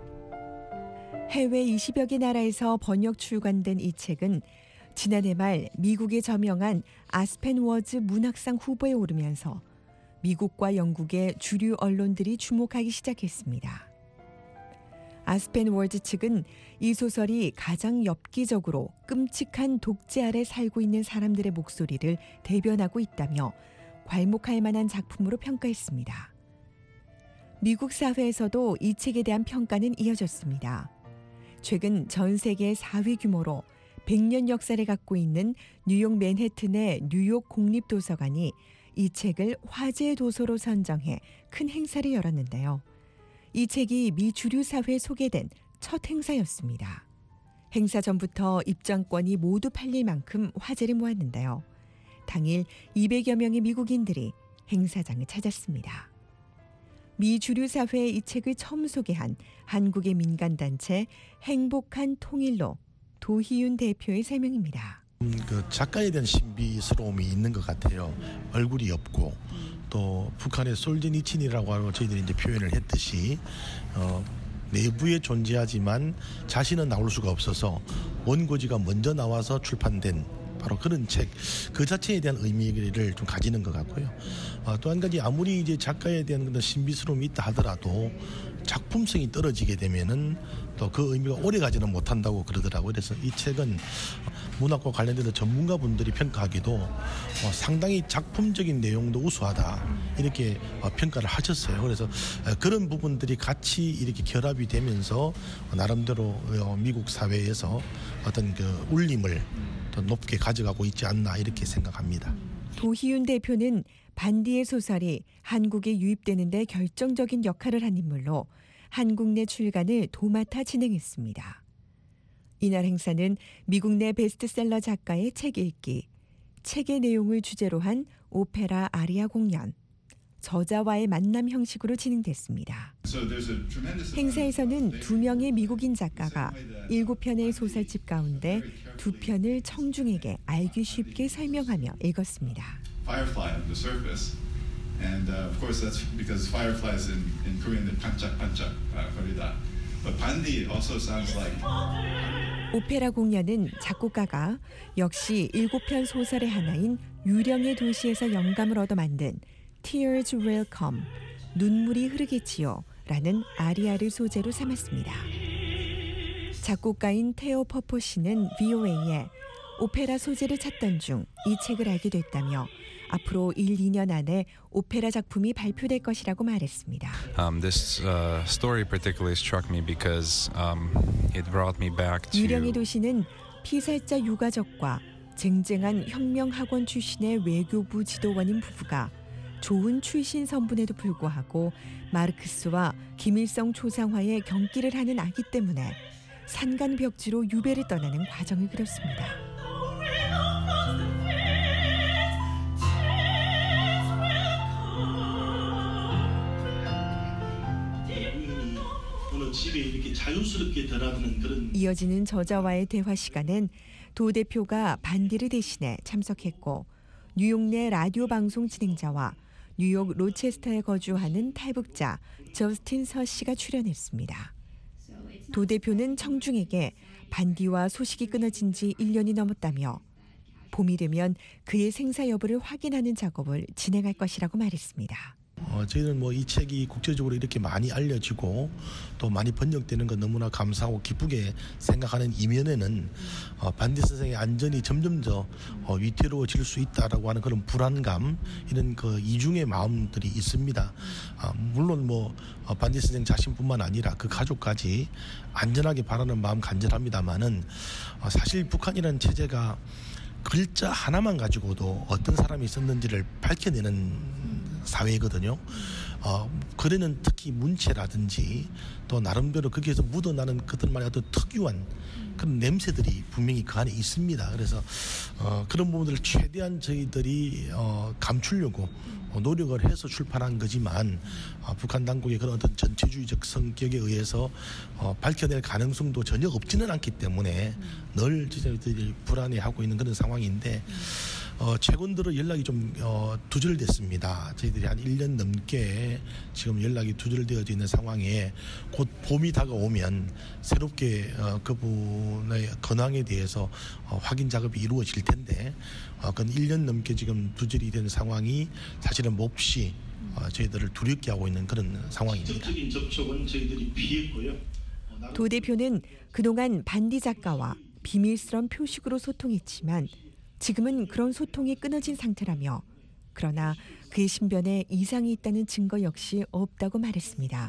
해외 이십여 개 나라에서 번역 출간된 이 책은 지난해 말 미국에 저명한 아스펜 워즈 문학상 후보에 오르면서 미국과 영국의 주류 언론들이 주목하기 시작했습니다. 아스펜 워즈 측은 이 소설이 가장 엽기적으로 끔찍한 독재 아래 살고 있는 사람들의 목소리를 대변하고 있다며 괄목할 만한 작품으로 평가했습니다. 미국 사회에서도 이 책에 대한 평가는 이어졌습니다. 최근 전 세계 사 위 규모로 백 년 역사를 갖고 있는 뉴욕 맨해튼의 뉴욕 공립도서관이 이 책을 화제의 도서로 선정해 큰 행사를 열었는데요. 이 책이 미 주류 사회에 소개된 첫 행사였습니다. 행사 전부터 입장권이 모두 팔릴 만큼 화제를 모았는데요. 당일 이백여 명의 미국인들이 행사장을 찾았습니다. 미 주류 사회에 이 책을 처음 소개한 한국의 민간단체 행복한 통일로 도희윤 대표의 설명입니다. 그 작가에 대한 신비스러움이 있는 것 같아요. 얼굴이 없고 또 북한의 솔제니친이라고 하고 저희들이 이제 표현을 했듯이 어, 내부에 존재하지만 자신은 나올 수가 없어서 원고지가 먼저 나와서 출판된 바로 그런 책 그 자체에 대한 의미를 좀 가지는 것 같고요. 어, 또 한 가지 아무리 이제 작가에 대한 그런 신비스러움이 있다 하더라도 작품성이 떨어지게 되면은 또 그 의미가 오래 가지는 못한다고 그러더라고요. 그래서 이 책은 문학과 관련된 전문가분들이 평가하기도 어, 상당히 작품적인 내용도 우수하다 이렇게 어, 평가를 하셨어요. 그래서 어, 그런 부분들이 같이 이렇게 결합이 되면서 어, 나름대로 어, 미국 사회에서 어떤 그 울림을 더 높게 가져가고 있지 않나 이렇게 생각합니다. 도희윤 대표는 반디의 소설이 한국에 유입되는 데 결정적인 역할을 한 인물로 한국 내 출간을 도맡아 진행했습니다. 이날 행사는 미국 내 베스트셀러 작가의 책 읽기, 책의 내용을 주제로 한 오페라 아리아 공연, 저자와의 만남 형식으로 진행됐습니다. 행사에서는 두 명의 미국인 작가가 일곱 편의 소설집 가운데 두 편을 청중에게 알기 쉽게 설명하며 읽었습니다. firefly on the surface. And uh, of course that's because fireflies in, in Korean they're 반짝반짝 거리다. But 반디 also sounds like. 오페라 공연은 작곡가가 역시 일곱 편 소설의 하나인 유령의 도시에서 영감을 얻어 만든 Tears Will Come, 눈물이 흐르겠지요 라는 아리아를 소재로 삼았습니다. 작곡가인 테오 퍼포 씨는 브이오에이에 오페라 소재를 찾던 중 이 책을 알게 됐다며 앞으로 일, 이 년 안에 오페라 작품이 발표될 것이라고 말했습니다. Um, this uh, story particularly struck me because um, it brought me back to. 유령의 도시는 피살자 유가족과 쟁쟁한 혁명학원 출신의 외교부 지도원인 부부가 좋은 출신 성분에도 불구하고 마르크스와 김일성 초상화에 경기를 하는 아기 때문에 산간벽지로 유배를 떠나는 과정을 그렸습니다. 집에 이렇게 자연스럽게 들어가는 그런. 이어지는 저자와의 대화 시간은 도 대표가 반디를 대신해 참석했고 뉴욕 내 라디오 방송 진행자와 뉴욕 로체스터에 거주하는 탈북자 저스틴 서 씨가 출연했습니다. 도 대표는 청중에게 반디와 소식이 끊어진 지 일 년이 넘었다며 봄이 되면 그의 생사 여부를 확인하는 작업을 진행할 것이라고 말했습니다. 어, 저희는 뭐 이 책이 국제적으로 이렇게 많이 알려지고 또 많이 번역되는 건 너무나 감사하고 기쁘게 생각하는 이면에는 어, 반디 선생의 안전이 점점 더 어, 위태로워질 수 있다라고 하는 그런 불안감, 이런 그 이중의 마음들이 있습니다. 어, 물론 뭐 어, 반디 선생 자신뿐만 아니라 그 가족까지 안전하게 바라는 마음 간절합니다만은 어, 사실 북한이라는 체제가 글자 하나만 가지고도 어떤 사람이 썼는지를 밝혀내는 사회거든요. 어, 글에는 특히 문체라든지 또 나름대로 거기에서 묻어나는 그들만의 어떤 특유한 그런 냄새들이 분명히 그 안에 있습니다. 그래서 어, 그런 부분들을 최대한 저희들이 어, 감추려고 어, 노력을 해서 출판한 거지만 어, 북한 당국의 그런 어떤 전체주의적 성격에 의해서 어, 밝혀낼 가능성도 전혀 없지는 않기 때문에 늘 저희들이 불안해하고 있는 그런 상황인데 어, 최근 들어 연락이 좀 어, 두절됐습니다. 저희들이 한 일 년 넘게 지금 연락이 두절되어져 있는 상황에 곧 봄이 다가오면 새롭게 어, 그분의 근황에 대해서 어, 확인 작업이 이루어질 텐데 어, 그건 일 년 넘게 지금 두절이 된 상황이 사실은 몹시 어, 저희들을 두렵게 하고 있는 그런 상황입니다. 직접적인 접촉은 저희들이 피했고요. 도 대표는 그동안 반디 작가와 비밀스러운 표식으로 소통했지만 지금은 그런 소통이 끊어진 상태라며 그러나 그의 신변에 이상이 있다는 증거 역시 없다고 말했습니다.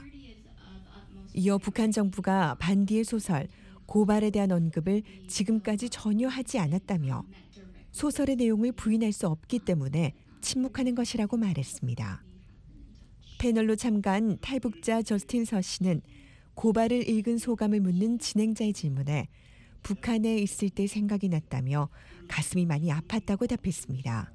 이어 북한 정부가 반디의 소설 고발에 대한 언급을 지금까지 전혀 하지 않았다며 소설의 내용을 부인할 수 없기 때문에 침묵하는 것이라고 말했습니다. 패널로 참가한 탈북자 저스틴 서 씨는 고발을 읽은 소감을 묻는 진행자의 질문에 북한에 있을 때 생각이 났다며 가슴이 많이 아팠다고 답했습니다.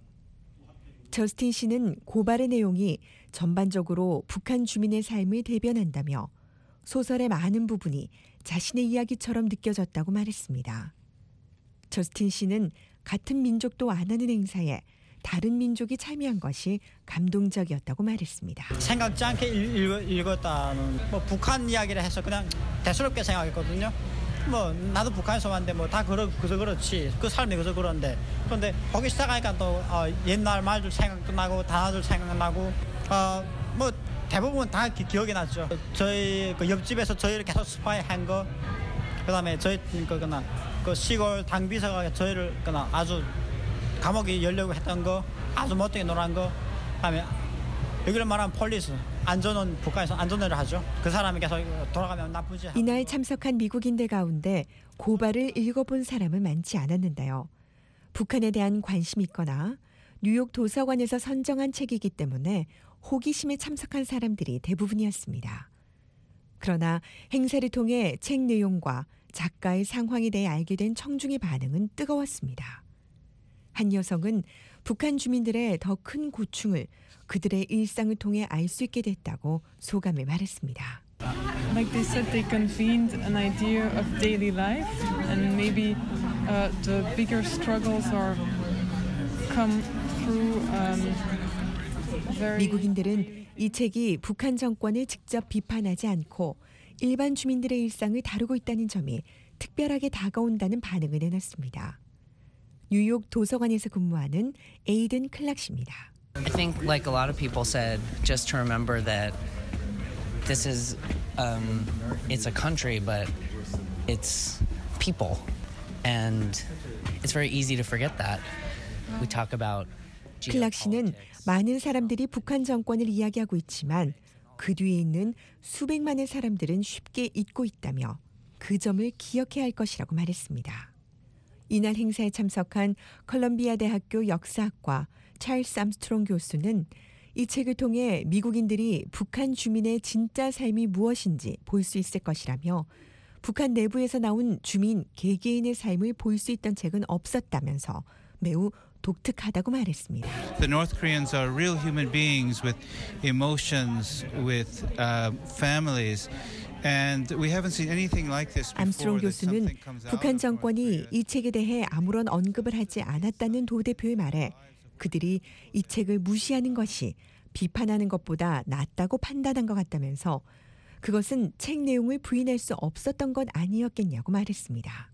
저스틴 씨는 고발의 내용이 전반적으로 북한 주민의 삶을 대변한다며 소설의 많은 부분이 자신의 이야기처럼 느껴졌다고 말했습니다. 저스틴 씨는 같은 민족도 안 하는 행사에 다른 민족이 참여한 것이 감동적이었다고 말했습니다. 생각지 않게 읽, 읽었다는 뭐 북한 이야기를 해서 그냥 대수롭게 생각했거든요. 뭐 나도 북한에서 왔는데 뭐 다 그러 그저 그렇지 그 삶이 그저 그런데 그런데 보기 시작하니까 또 어, 옛날 말들 생각도 나고 단어들 생각나고 어, 뭐 대부분 다 기, 기억이 났죠. 저희 그 옆집에서 저희를 계속 스파이 한 거, 그다음에 저희 그나 그 시골 당비서가 저희를 그나 아주 감옥에 열려고 했던 거, 아주 못되게 놀한 거, 그다음에 여기를 말하면 폴리스 안전은 북한에서 안전을 하죠. 그 사람이 계속 돌아가면 나쁘지. 이날 참석한 미국인들 가운데 고발을 읽어본 사람은 많지 않았는데요. 북한에 대한 관심이 있거나 뉴욕 도서관에서 선정한 책이기 때문에 호기심에 참석한 사람들이 대부분이었습니다. 그러나 행사를 통해 책 내용과 작가의 상황에 대해 알게 된 청중의 반응은 뜨거웠습니다. 한 여성은 북한 주민들의 더 큰 고충을 그들의 일상을 통해 알 수 있게 됐다고 소감을 말했습니다. Like they said, they convened an idea of daily life, and maybe uh, the bigger struggles are come through um, very 미국인들은 이 책이 북한 정권을 직접 비판하지 않고 일반 주민들의 일상을 다루고 있다는 점이 특별하게 다가온다는 반응을 내놨습니다. 뉴욕 도서관에서 근무하는 에이든 클락 씨입니다. I think, like a lot of people said, just to remember that this is, um, it's a country, but it's people, and it's very easy to forget that. We talk about. 클락 씨는 많은 사람들이 북한 정권을 이야기하고 있지만 그 뒤에 있는 수백만의 사람들은 쉽게 잊고 있다며 그 점을 기억해야 할 것이라고 말했습니다. 이날 행사에 참석한 컬럼비아 대학교 역사학과 찰스 암스트롱 교수는 이 책을 통해 미국인들이 북한 주민의 진짜 삶이 무엇인지 볼 수 있을 것이라며 북한 내부에서 나온 주민 개개인의 삶을 볼 수 있던 책은 없었다면서 매우 독특하다고 말했습니다. The North Koreans are real human beings with emotions, with uh, families. And we haven't seen anything like this before. 암스트롱 교수는 북한 정권이 이 책에 대해 아무런 언급을 하지 않았다는 도 대표의 말에 그들이 이 책을 무시하는 것이 비판하는 것보다 낫다고 판단한 것 같다면서 그것은 책 내용을 부인할 수 없었던 것 아니었겠냐고 말했습니다.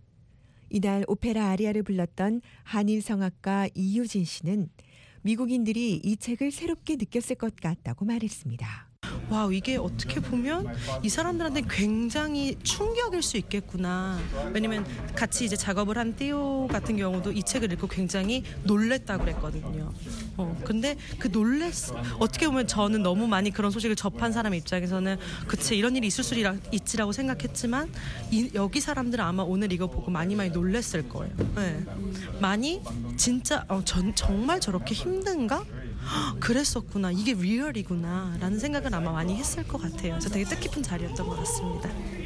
이날 오페라 아리아를 불렀던 한일 성악가 이유진 씨는 미국인들이 이 책을 새롭게 느꼈을 것 같다고 말했습니다. 와우, 이게 어떻게 보면 이 사람들한테 굉장히 충격일 수 있겠구나. 왜냐면 같이 이제 작업을 한 띠오 같은 경우도 이 책을 읽고 굉장히 놀랬다고 그랬거든요. 어, 근데 그 놀랬, 어떻게 보면 저는 너무 많이 그런 소식을 접한 사람 입장에서는 그치, 이런 일이 있을 수 있지라고 생각했지만 이, 여기 사람들은 아마 오늘 이거 보고 많이 많이 놀랬을 거예요. 네. 많이 진짜 어, 전, 정말 저렇게 힘든가? 그랬었구나, 이게 리얼이구나 라는 생각을 아마 많이 했을 것 같아요. 그래서 되게 뜻깊은 자리였던 것 같습니다.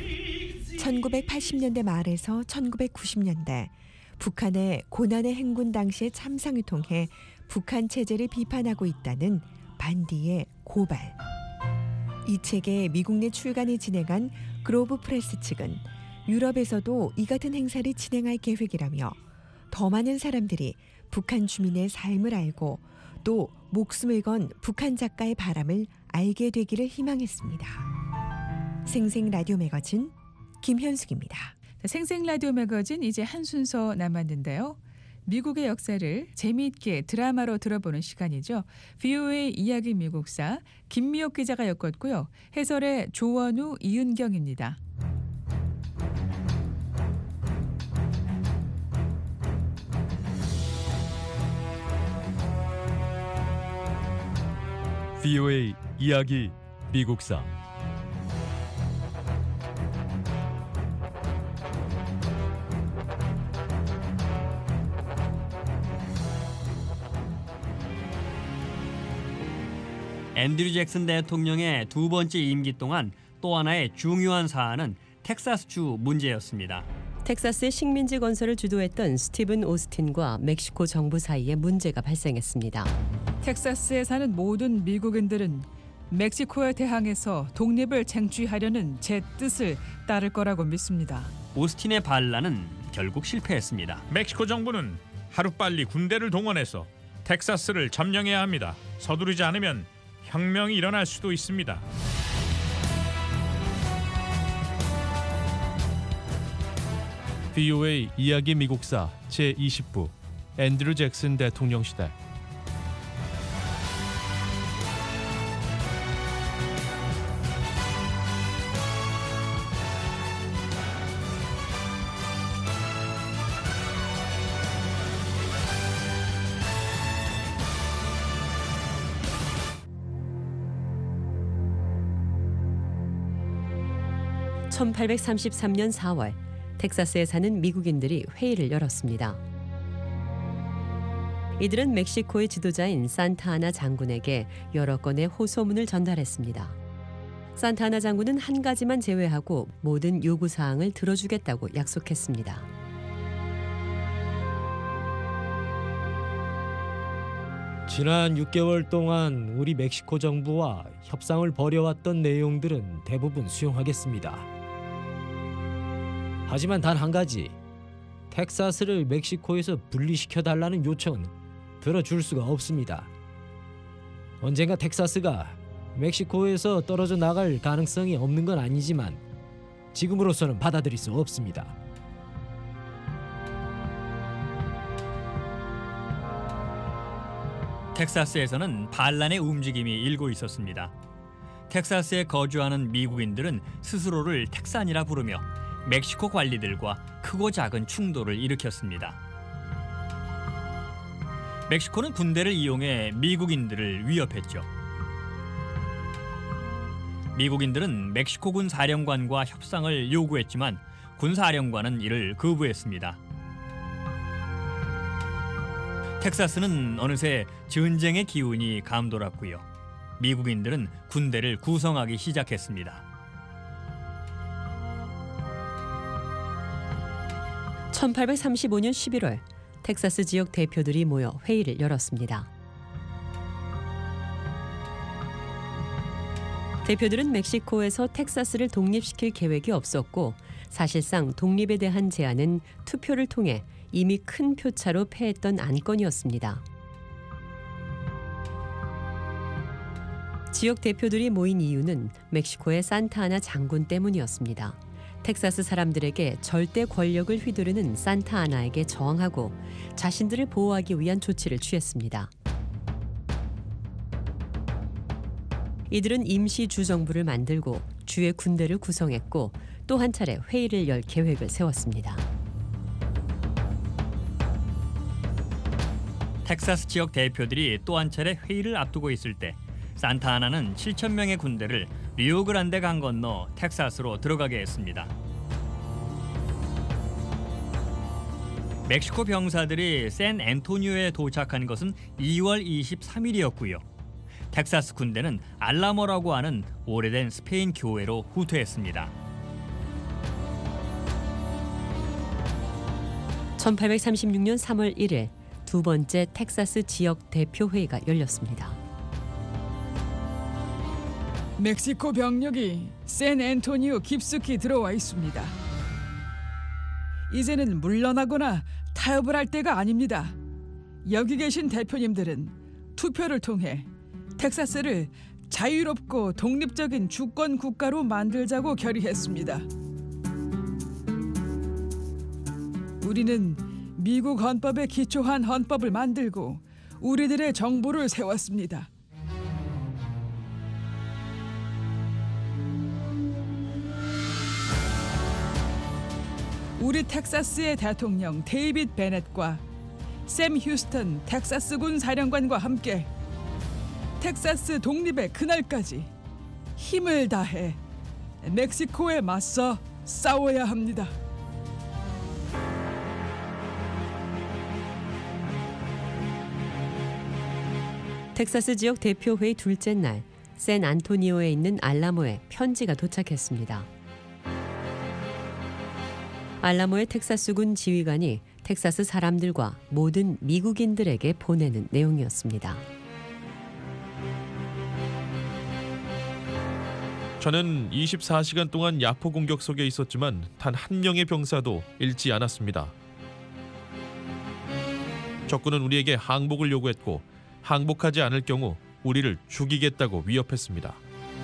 천구백팔십 년대 말에서 천구백구십 년대 북한의 고난의 행군 당시의 참상을 통해 북한 체제를 비판하고 있다는 반디의 고발. 이 책의 미국 내 출간을 진행한 그로브 프레스 측은 유럽에서도 이 같은 행사를 진행할 계획이라며 더 많은 사람들이 북한 주민의 삶을 알고 또 목숨을 건 북한 작가의 바람을 알게 되기를 희망했습니다. 생생 라디오 매거진 김현숙입니다. 생생 라디오 매거진 이제 한 순서 남았는데요. 미국의 역사를 재미있게 드라마로 들어보는 시간이죠. 브이오에이 이야기 미국사 김미옥 기자가 엮었고요. 해설의 조원우, 이은경입니다. 브이오에이 이야기 미국사 앤드류 잭슨 대통령의 두 번째 임기 동안 또 하나의 중요한 사안은 텍사스주 문제였습니다. 텍사스의 식민지 건설을 주도했던 스티븐 오스틴과 멕시코 정부 사이에 문제가 발생했습니다. 텍사스에 사는 모든 미국인들은 멕시코에 대항해서 독립을 쟁취하려는 제 뜻을 따를 거라고 믿습니다. 오스틴의 반란은 결국 실패했습니다. 멕시코 정부는 하루빨리 군대를 동원해서 텍사스를 점령해야 합니다. 서두르지 않으면 혁명이 일어날 수도 있습니다. 브이오에이 이야기 미국사 제이십 부 앤드류 잭슨 대통령 시대. 천팔백삼십삼 년 사월 텍사스에 사는 미국인들이 회의를 열었습니다. 이들은 멕시코의 지도자인 산타아나 장군에게 여러 건의 호소문을 전달했습니다. 산타아나 장군은 한 가지만 제외하고 모든 요구사항을 들어주겠다고 약속했습니다. 지난 육 개월 동안 우리 멕시코 정부와 협상을 벌여왔던 내용들은 대부분 수용하겠습니다. 하지만 단 한 가지, 텍사스를 멕시코에서 분리시켜달라는 요청은 들어줄 수가 없습니다. 언젠가 텍사스가 멕시코에서 떨어져 나갈 가능성이 없는 건 아니지만 지금으로서는 받아들일 수 없습니다. 텍사스에서는 반란의 움직임이 일고 있었습니다. 텍사스에 거주하는 미국인들은 스스로를 텍산이라 부르며 멕시코 관리들과 크고 작은 충돌을 일으켰습니다. 멕시코는 군대를 이용해 미국인들을 위협했죠. 미국인들은 멕시코군 사령관과 협상을 요구했지만 군사령관은 이를 거부했습니다. 텍사스는 어느새 전쟁의 기운이 감돌았고요. 미국인들은 군대를 구성하기 시작했습니다. 천팔백삼십오 년 십일월 텍사스 지역 대표들이 모여 회의를 열었습니다. 대표들은 멕시코에서 텍사스를 독립시킬 계획이 없었고 사실상 독립에 대한 제안은 투표를 통해 이미 큰 표차로 패했던 안건이었습니다. 지역 대표들이 모인 이유는 멕시코의 산타아나 장군 때문이었습니다. 텍사스 사람들에게 절대 권력을 휘두르는 산타아나에게 저항하고 자신들을 보호하기 위한 조치를 취했습니다. 이들은 임시 주정부를 만들고 주의 군대를 구성했고 또 한 차례 회의를 열 계획을 세웠습니다. 텍사스 지역 대표들이 또 한 차례 회의를 앞두고 있을 때 산타아나는 칠천 명의 군대를 리오그란데 강 건너 텍사스로 들어가게 했습니다. 멕시코 병사들이 샌 앤토니오에 도착한 것은 이월 이십삼일이었고요. 텍사스 군대는 알라모라고 하는 오래된 스페인 교회로 후퇴했습니다. 천팔백삼십육 년 삼월 일일 두 번째 텍사스 지역 대표 회의가 열렸습니다. 멕시코 병력이 샌 앤토니오 깊숙이 들어와 있습니다. 이제는 물러나거나 타협을 할 때가 아닙니다. 여기 계신 대표님들은 투표를 통해 텍사스를 자유롭고 독립적인 주권 국가로 만들자고 결의했습니다. 우리는 미국 헌법에 기초한 헌법을 만들고 우리들의 정부를 세웠습니다. 우리 텍사스의 대통령 데이빗 베넷과 샘 휴스턴 텍사스군 사령관과 함께 텍사스 독립의 그날까지 힘을 다해 멕시코에 맞서 싸워야 합니다. 텍사스 지역 대표회의 둘째 날 샌 안토니오에 있는 알라모에 편지가 도착했습니다. 알라모의 텍사스군 지휘관이 텍사스 사람들과 모든 미국인들에게 보내는 내용이었습니다. 저는 이십사 시간 동안 야포 공격 속에 있었지만 단 한 명의 병사도 잃지 않았습니다. 적군은 우리에게 항복을 요구했고 항복하지 않을 경우 우리를 죽이겠다고 위협했습니다.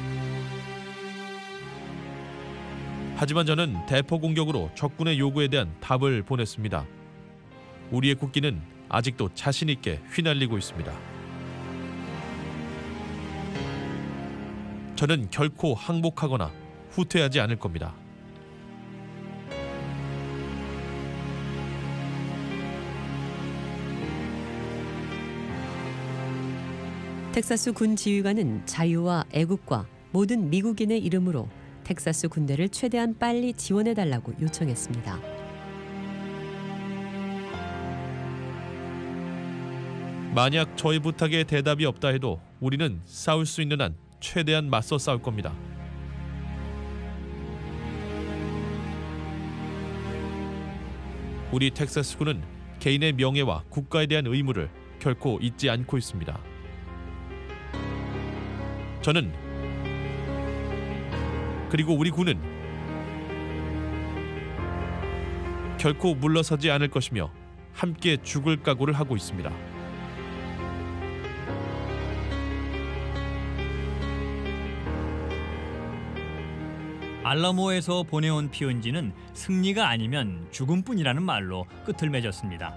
하지만 저는 대포 공격으로 적군의 요구에 대한 답을 보냈습니다. 우리의 국기는 아직도 자신 있게 휘날리고 있습니다. 저는 결코 항복하거나 후퇴하지 않을 겁니다. 텍사스 군 지휘관은 자유와 애국과 모든 미국인의 이름으로 텍사스 군대를 최대한 빨리 지원해달라고 요청했습니다. 만약 저희 부탁에 대답이 없다 해도 우리는 싸울 수 있는 한 최대한 맞서 싸울 겁니다. 우리 텍사스군은 개인의 명예와 국가에 대한 의무를 결코 잊지 않고 있습니다. 저는 그리고 우리 군은 결코 물러서지 않을 것이며 함께 죽을 각오를 하고 있습니다. 알라모에서 보내온 피온지는 승리가 아니면 죽음뿐이라는 말로 끝을 맺었습니다.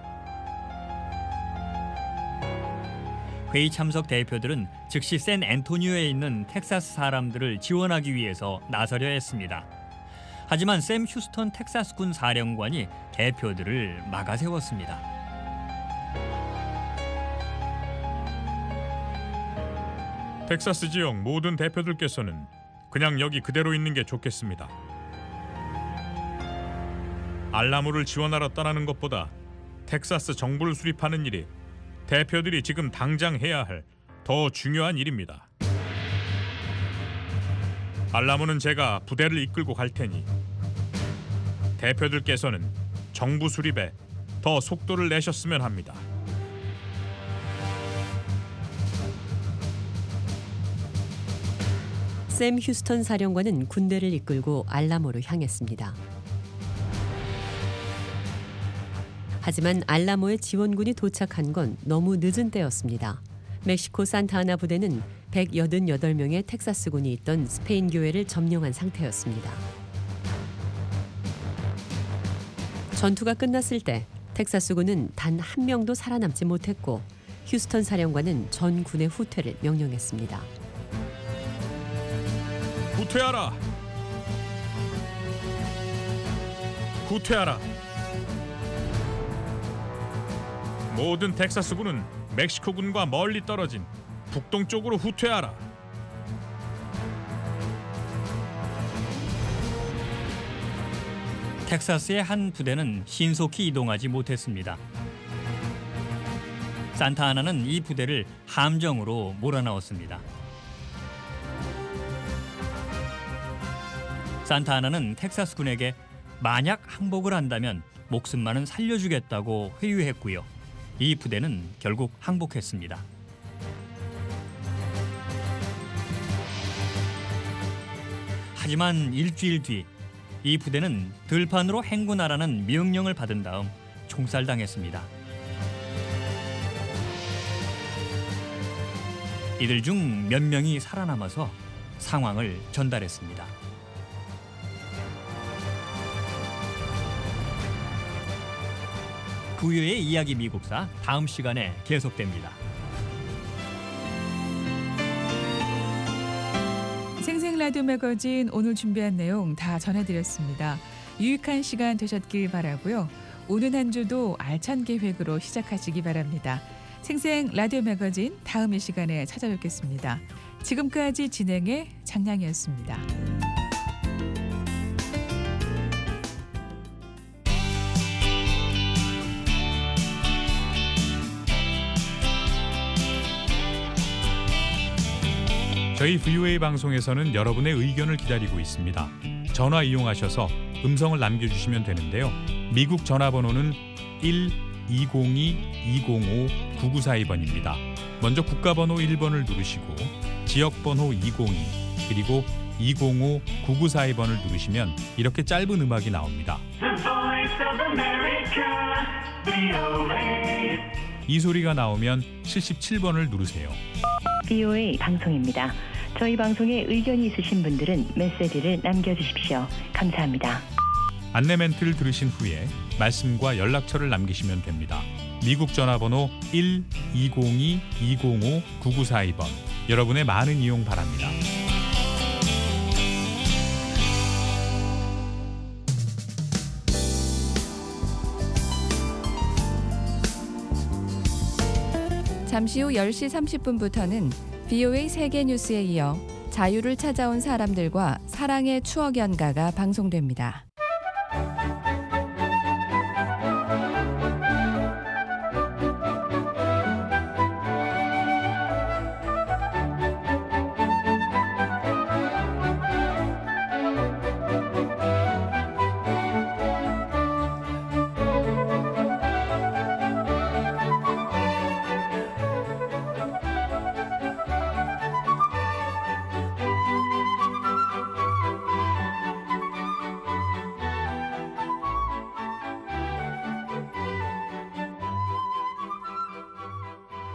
회의 참석 대표들은 즉시 샌 앤토니오에 있는 텍사스 사람들을 지원하기 위해서 나서려 했습니다. 하지만 샘 휴스턴 텍사스군 사령관이 대표들을 막아세웠습니다. 텍사스 지역 모든 대표들께서는 그냥 여기 그대로 있는 게 좋겠습니다. 알라모를 지원하러 떠나는 것보다 텍사스 정부를 수립하는 일이 대표들이 지금 당장 해야 할 더 중요한 일입니다. 알라모는 제가 부대를 이끌고 갈 테니 대표들께서는 정부 수립에 더 속도를 내셨으면 합니다. 샘 휴스턴 사령관은 군대를 이끌고 알라모로 향했습니다. 하지만 알라모에 지원군이 도착한 건 너무 늦은 때였습니다. 멕시코 산타하나 부대는 백팔십팔 명의 텍사스군이 있던 스페인 교회를 점령한 상태였습니다. 전투가 끝났을 때 텍사스군은 단 한 명도 살아남지 못했고 휴스턴 사령관은 전 군의 후퇴를 명령했습니다. 후퇴하라! 후퇴하라! 모든 텍사스군은 멕시코군과 멀리 떨어진 북동쪽으로 후퇴하라! 텍사스의 한 부대는 신속히 이동하지 못했습니다. 산타하나는 이 부대를 함정으로 몰아넣었습니다. 산타하나는 텍사스군에게 만약 항복을 한다면 목숨만은 살려주겠다고 회유했고요. 이 부대는 결국 항복했습니다. 하지만 일주일 뒤 이 부대는 들판으로 행군하라는 명령을 받은 다음 총살당했습니다. 이들 중 몇 명이 살아남아서 상황을 전달했습니다. 부유의 이야기 미국사 다음 시간에 계속됩니다. 생생 라디오 매거진 오늘 준비한 내용 다 전해드렸습니다. 유익한 시간 되셨길 바라고요. 오는 한 주도 알찬 계획으로 시작하시기 바랍니다. 생생 라디오 매거진 다음 이 시간에 찾아뵙겠습니다. 지금까지 진행의 장량이었습니다. 저희 브이오에이 방송에서는 여러분의 의견을 기다리고 있습니다. 전화 이용하셔서 음성을 남겨주시면 되는데요. 미국 전화번호는 일 이공이 이공오 구구사이 번입니다. 먼저 국가번호 일 번을 누르시고 지역번호 이공이 그리고 이공오 구구사이 번을 누르시면 이렇게 짧은 음악이 나옵니다. 이 소리가 나오면 칠십칠 번을 누르세요. 브이오에이 방송입니다. 저희 방송에 의견이 있으신 분들은 메시지를 남겨주십시오. 감사합니다. 안내 멘트를 들으신 후에 말씀과 연락처를 남기시면 됩니다. 미국 전화번호 일 이공이 이공오 구구사이 번 여러분의 많은 이용 바랍니다. 잠시 후 열 시 삼십 분부터는 브이오에이 세계 뉴스에 이어 자유를 찾아온 사람들과 사랑의 추억 연가가 방송됩니다.